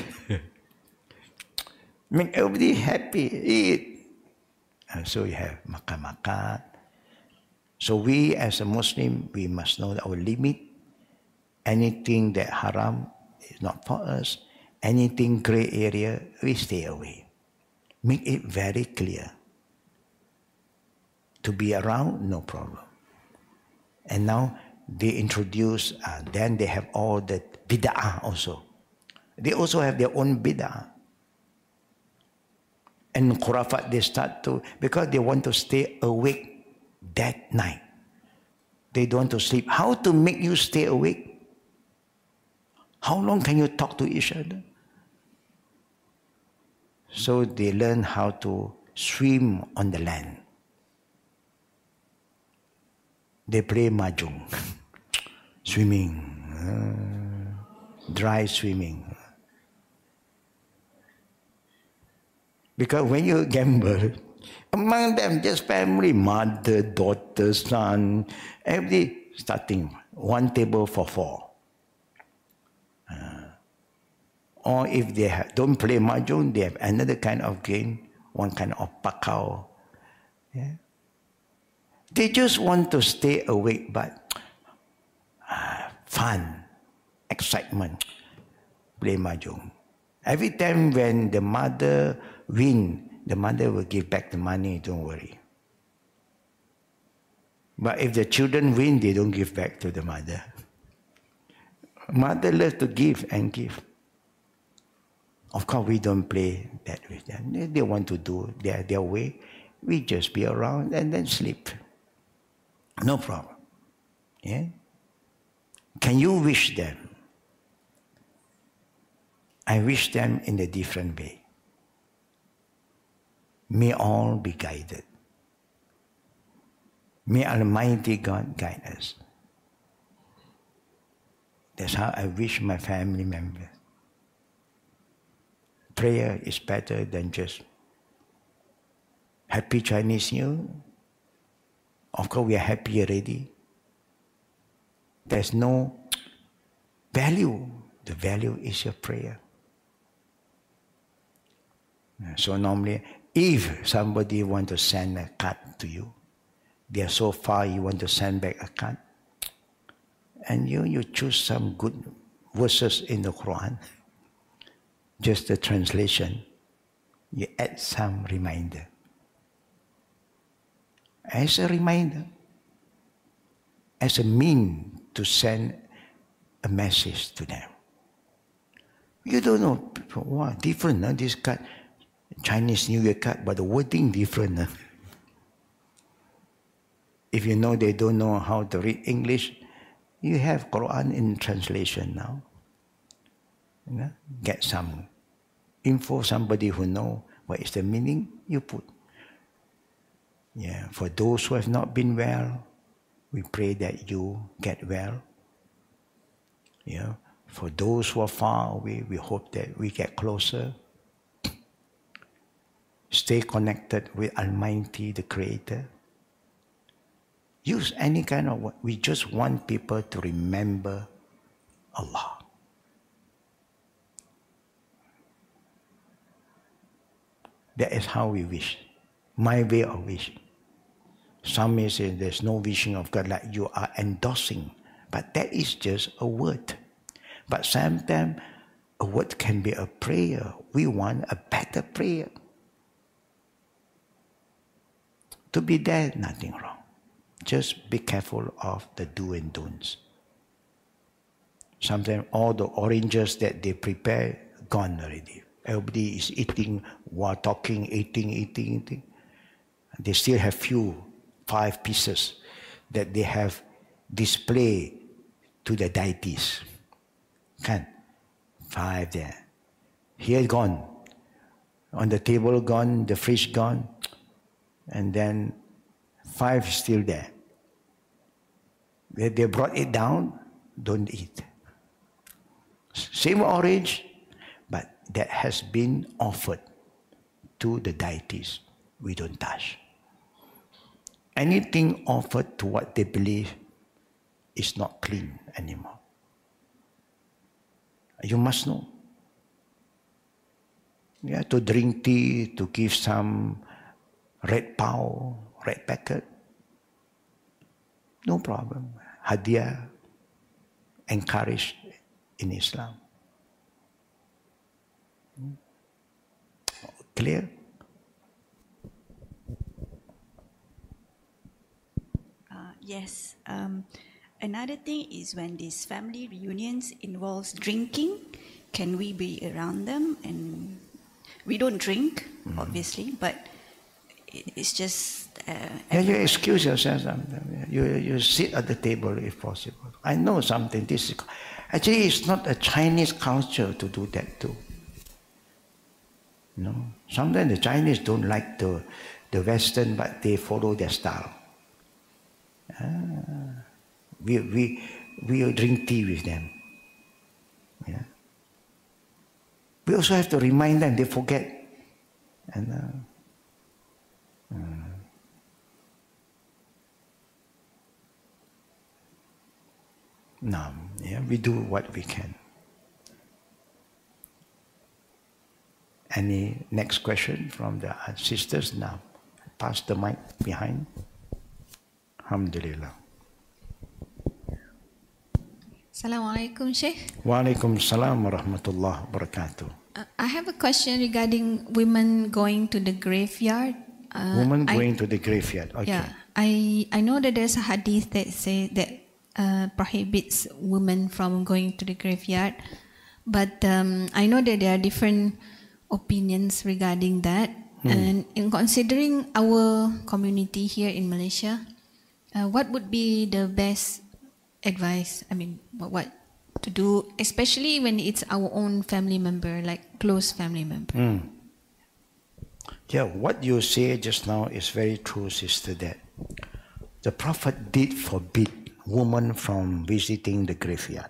Make everybody happy. Eat. And so you have makan-makan. So we as a Muslim, we must know our limit. Anything that haram is not for us. Anything gray area, we stay away. Make it very clear. To be around, no problem. And now they introduce, then they have all the bid'ah also. They also have their own bid'ah. And khurafat, they start to, because they want to stay awake that night. They don't want to sleep. How to make you stay awake? How long can you talk to each other? So they learn how to swim on the land. They play mahjong, swimming, dry swimming. Because when you gamble, among them just family, mother, daughter, son, everybody starting one table for 4. Or if they don't play mahjong, they have another kind of game, one kind of pakau. Yeah. They just want to stay awake, but fun, excitement, play mahjong. Every time when the mother wins, the mother will give back the money, don't worry. But if the children win, they don't give back to the mother. Mother loves to give and give. Of course, we don't play that with them. They want to do their way. We just be around and then sleep. No problem. Yeah? Can you wish them? I wish them in a different way. May all be guided. May Almighty God guide us. That's how I wish my family members. Prayer is better than just Happy Chinese New Year. Of course, we are happy already. There's no value. The value is your prayer. So normally, if somebody want to send a card to you, they are so far, you want to send back a card, and you choose some good verses in the Quran, just the translation, you add some reminder. As a reminder, as a mean to send a message to them. You don't know, wow, different, this card, Chinese New Year card, but the wording different. If you know they don't know how to read English, you have Quran in translation now. Get some info, somebody who know what is the meaning, you put. Yeah, for those who have not been well, we pray that you get well. Yeah, for those who are far away, we hope that we get closer. Stay connected with Almighty, the Creator. Use any kind of word. We just want people to remember Allah. That is how we wish. My way of wishing. Some may say there's no wishing of God, like you are endorsing. But that is just a word. But sometimes a word can be a prayer. We want a better prayer. To be there, nothing wrong. Just be careful of the do and don'ts. Sometimes all the oranges that they prepare, gone already. Everybody is eating while talking, eating. They still have 5 pieces that they have display to the deities. Can 5 there. Here gone. On the table gone, the fridge gone, and then 5 still there. They brought it down, don't eat. Same orange, but that has been offered to the deities. We don't touch. Anything offered to what they believe is not clean anymore. You must know. Yeah, to drink tea, to give some red pao, red packet, no problem. Hadiah, encouraged in Islam. Clear? Yes. Another thing is when these family reunions involves drinking, can we be around them? And we don't drink, obviously, but it's just... you excuse yourself sometimes. You sit at the table if possible. I know something. Actually, it's not a Chinese culture to do that too. No. Sometimes the Chinese don't like the Western, but they follow their style. We drink tea with them. Yeah. We also have to remind them, they forget. And no, yeah, we do what we can. Any next question from the sisters? Now, pass the mic behind. Alhamdulillah. Assalamualaikum, Sheikh. Waalaikumsalam warahmatullahi wabarakatuh. I have a question regarding women going to the graveyard. Women going to the graveyard. Okay. Yeah, I know that there's a hadith that says that prohibits women from going to the graveyard, but I know that there are different opinions regarding that. And in considering our community here in Malaysia, what would be the best advice? I mean, what to do, especially when it's our own family member, like close family member. Yeah, what you say just now is very true, sister, that the Prophet did forbid women from visiting the graveyard.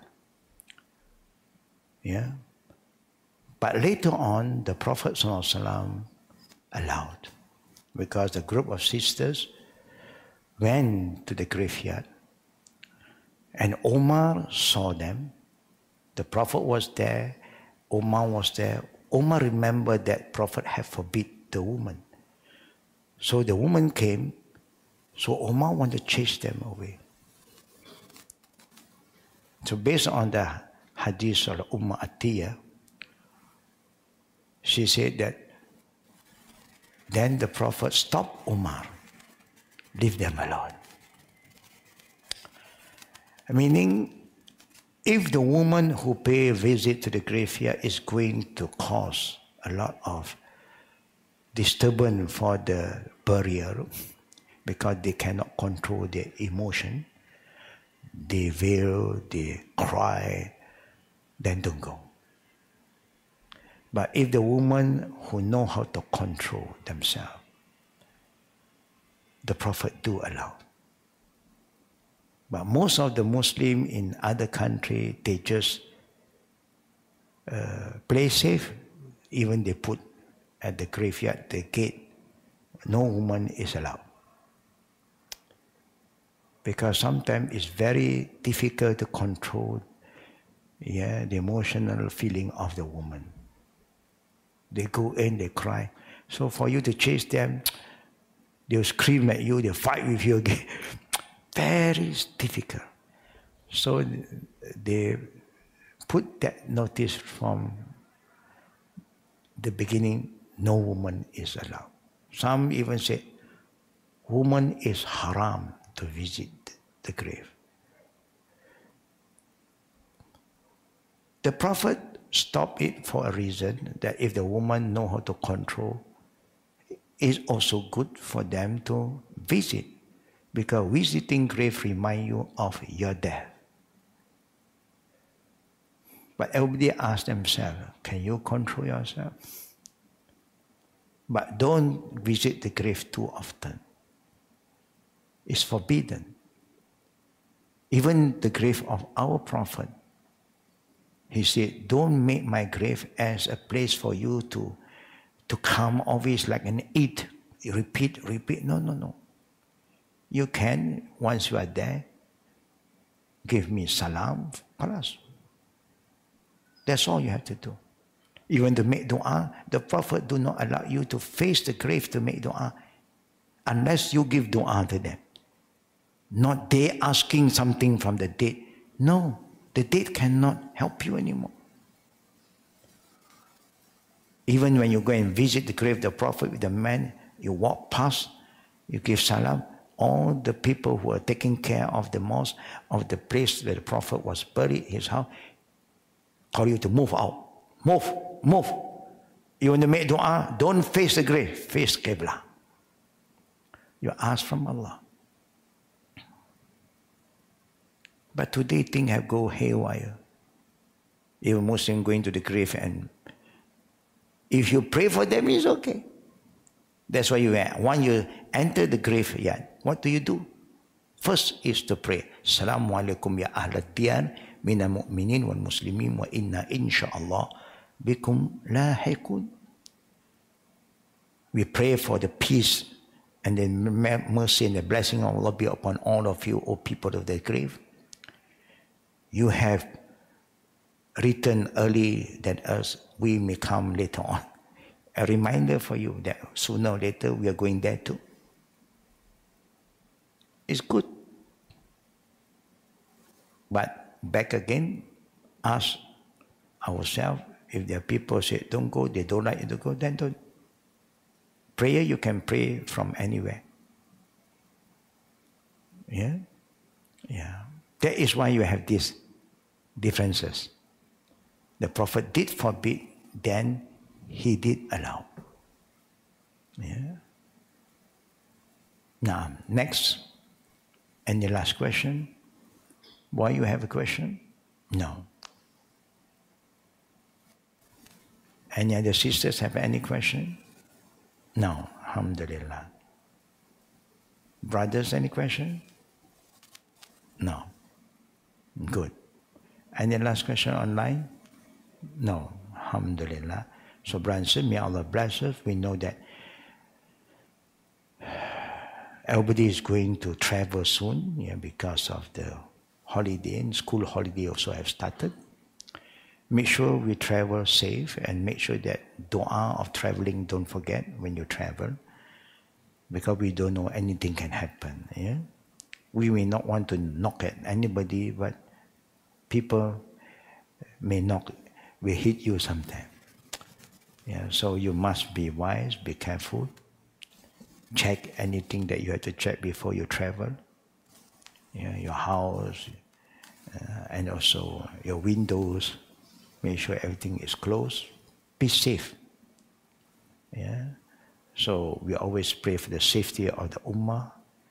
Yeah. But later on, the Prophet ﷺ allowed, because the group of sisters went to the graveyard, and Omar saw them. The Prophet was there, Omar was there. Umar remembered that Prophet had forbid the woman. So the woman came, so Umar wanted to chase them away. So based on the hadith of Atiyah, she said that then the Prophet stopped Umar, leave them alone. Meaning, if the woman who pay a visit to the graveyard is going to cause a lot of disturbance for the burial, because they cannot control their emotion, they wail, they cry, then don't go. But if the woman who know how to control themselves, the Prophet do allow. But most of the Muslims in other countries, they just play safe. Even they put at the graveyard, the gate, no woman is allowed. Because sometimes it's very difficult to control the emotional feeling of the woman. They go in, they cry. So for you to chase them, they'll scream at you, they'll fight with you again. Very difficult. So they put that notice from the beginning, no woman is allowed. Some even say, woman is haram to visit the grave. The Prophet stopped it for a reason, that if the woman know how to control, it's also good for them to visit. Because visiting grave remind you of your death. But everybody asks themselves, can you control yourself? But don't visit the grave too often. It's forbidden. Even the grave of our Prophet, he said, don't make my grave as a place for you to come always like an eat, repeat. No. You can, once you are there, give me salam, khalas. That's all you have to do. Even to make dua, the Prophet do not allow you to face the grave to make dua unless you give dua to them. Not they asking something from the dead. No, the dead cannot help you anymore. Even when you go and visit the grave of the Prophet with the man, you walk past, you give salam, all the people who are taking care of the mosque, of the place where the Prophet was buried, his house, tell you to move out. Move. You want to make dua, don't face the grave, face Qibla. You ask from Allah. But today things have go haywire. Even Muslim going to the grave, and if you pray for them, it's okay. That's why when you enter the graveyard, what do? First is to pray. Assalamu alaikum ya ahlad diyar minal mu'minin wal muslimin wa inna insha'Allah bikum lahiqun. We pray for the peace and the mercy and the blessing of Allah be upon all of you, O people of the grave. You have written early than us, we may come later on. A reminder for you that sooner or later we are going there too. It's good. But back again, ask ourselves, if there are people say don't go, they don't like you to go, then don't. Prayer, you can pray from anywhere. Yeah? That is why you have these differences. The Prophet did forbid, then he did allow. Yeah. Now, next, any last question? Why you have a question? No. Any other sisters have any question? No. Alhamdulillah. Brothers, any question? No. Good. Any last question online? No. Alhamdulillah. So, brothers, may Allah bless us. We know that everybody is going to travel soon, because of the holiday, and school holiday also have started. Make sure we travel safe and make sure that dua of traveling don't forget when you travel, because we don't know anything can happen. Yeah? We may not want to knock at anybody, but people will hit you sometime. Yeah, so you must be wise, be careful. Check anything that you have to check before you travel. Yeah, your house and also your windows. Make sure everything is closed. Be safe. Yeah. So we always pray for the safety of the ummah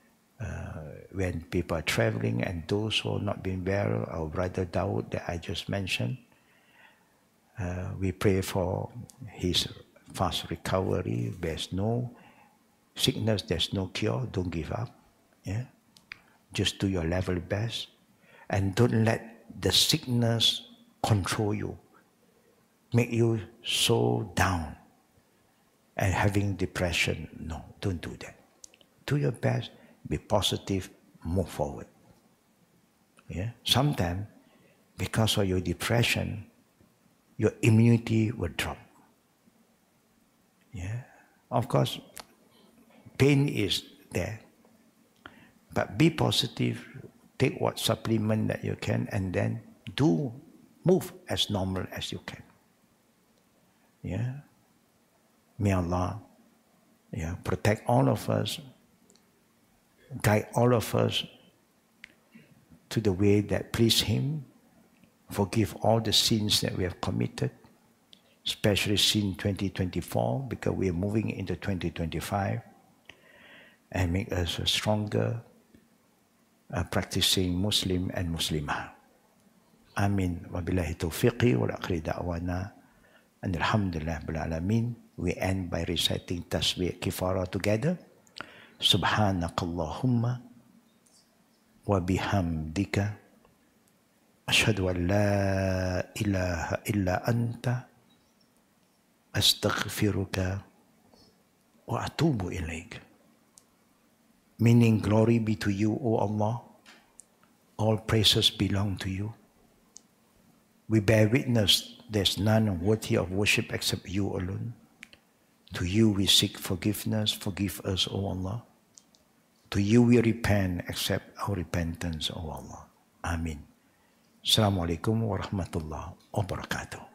when people are traveling, and those who are not being well, our brother Dawood that I just mentioned. We pray for his fast recovery. There's no sickness, there's no cure. Don't give up. Yeah? Just do your level best. And don't let the sickness control you, make you so down and having depression. No, don't do that. Do your best, be positive, move forward. Yeah? Sometimes, because of your depression, your immunity will drop. Yeah? Of course, pain is there. But be positive, take what supplement that you can, and then move as normal as you can. Yeah? May Allah protect all of us, guide all of us to the way that please Him, forgive all the sins that we have committed, especially sin 2024, because we are moving into 2025, and make us a stronger practicing Muslim and Muslimah. Amin. Wabillahi tawfiqi wal akhiri da'wana. And alhamdulillah bil alamin. We end by reciting Tasbih Kifara together. Subhanakallahumma wa bihamdika ashhadu an la ilaha illa anta astaghfiruka wa atubu ilaik. Meaning, glory be to you, O Allah. All praises belong to you. We bear witness there's none worthy of worship except you alone. To you we seek forgiveness. Forgive us, O Allah. To you we repent. Accept our repentance, O Allah. Amin. Assalamu alaikum wa rahmatullahi wa barakatuh.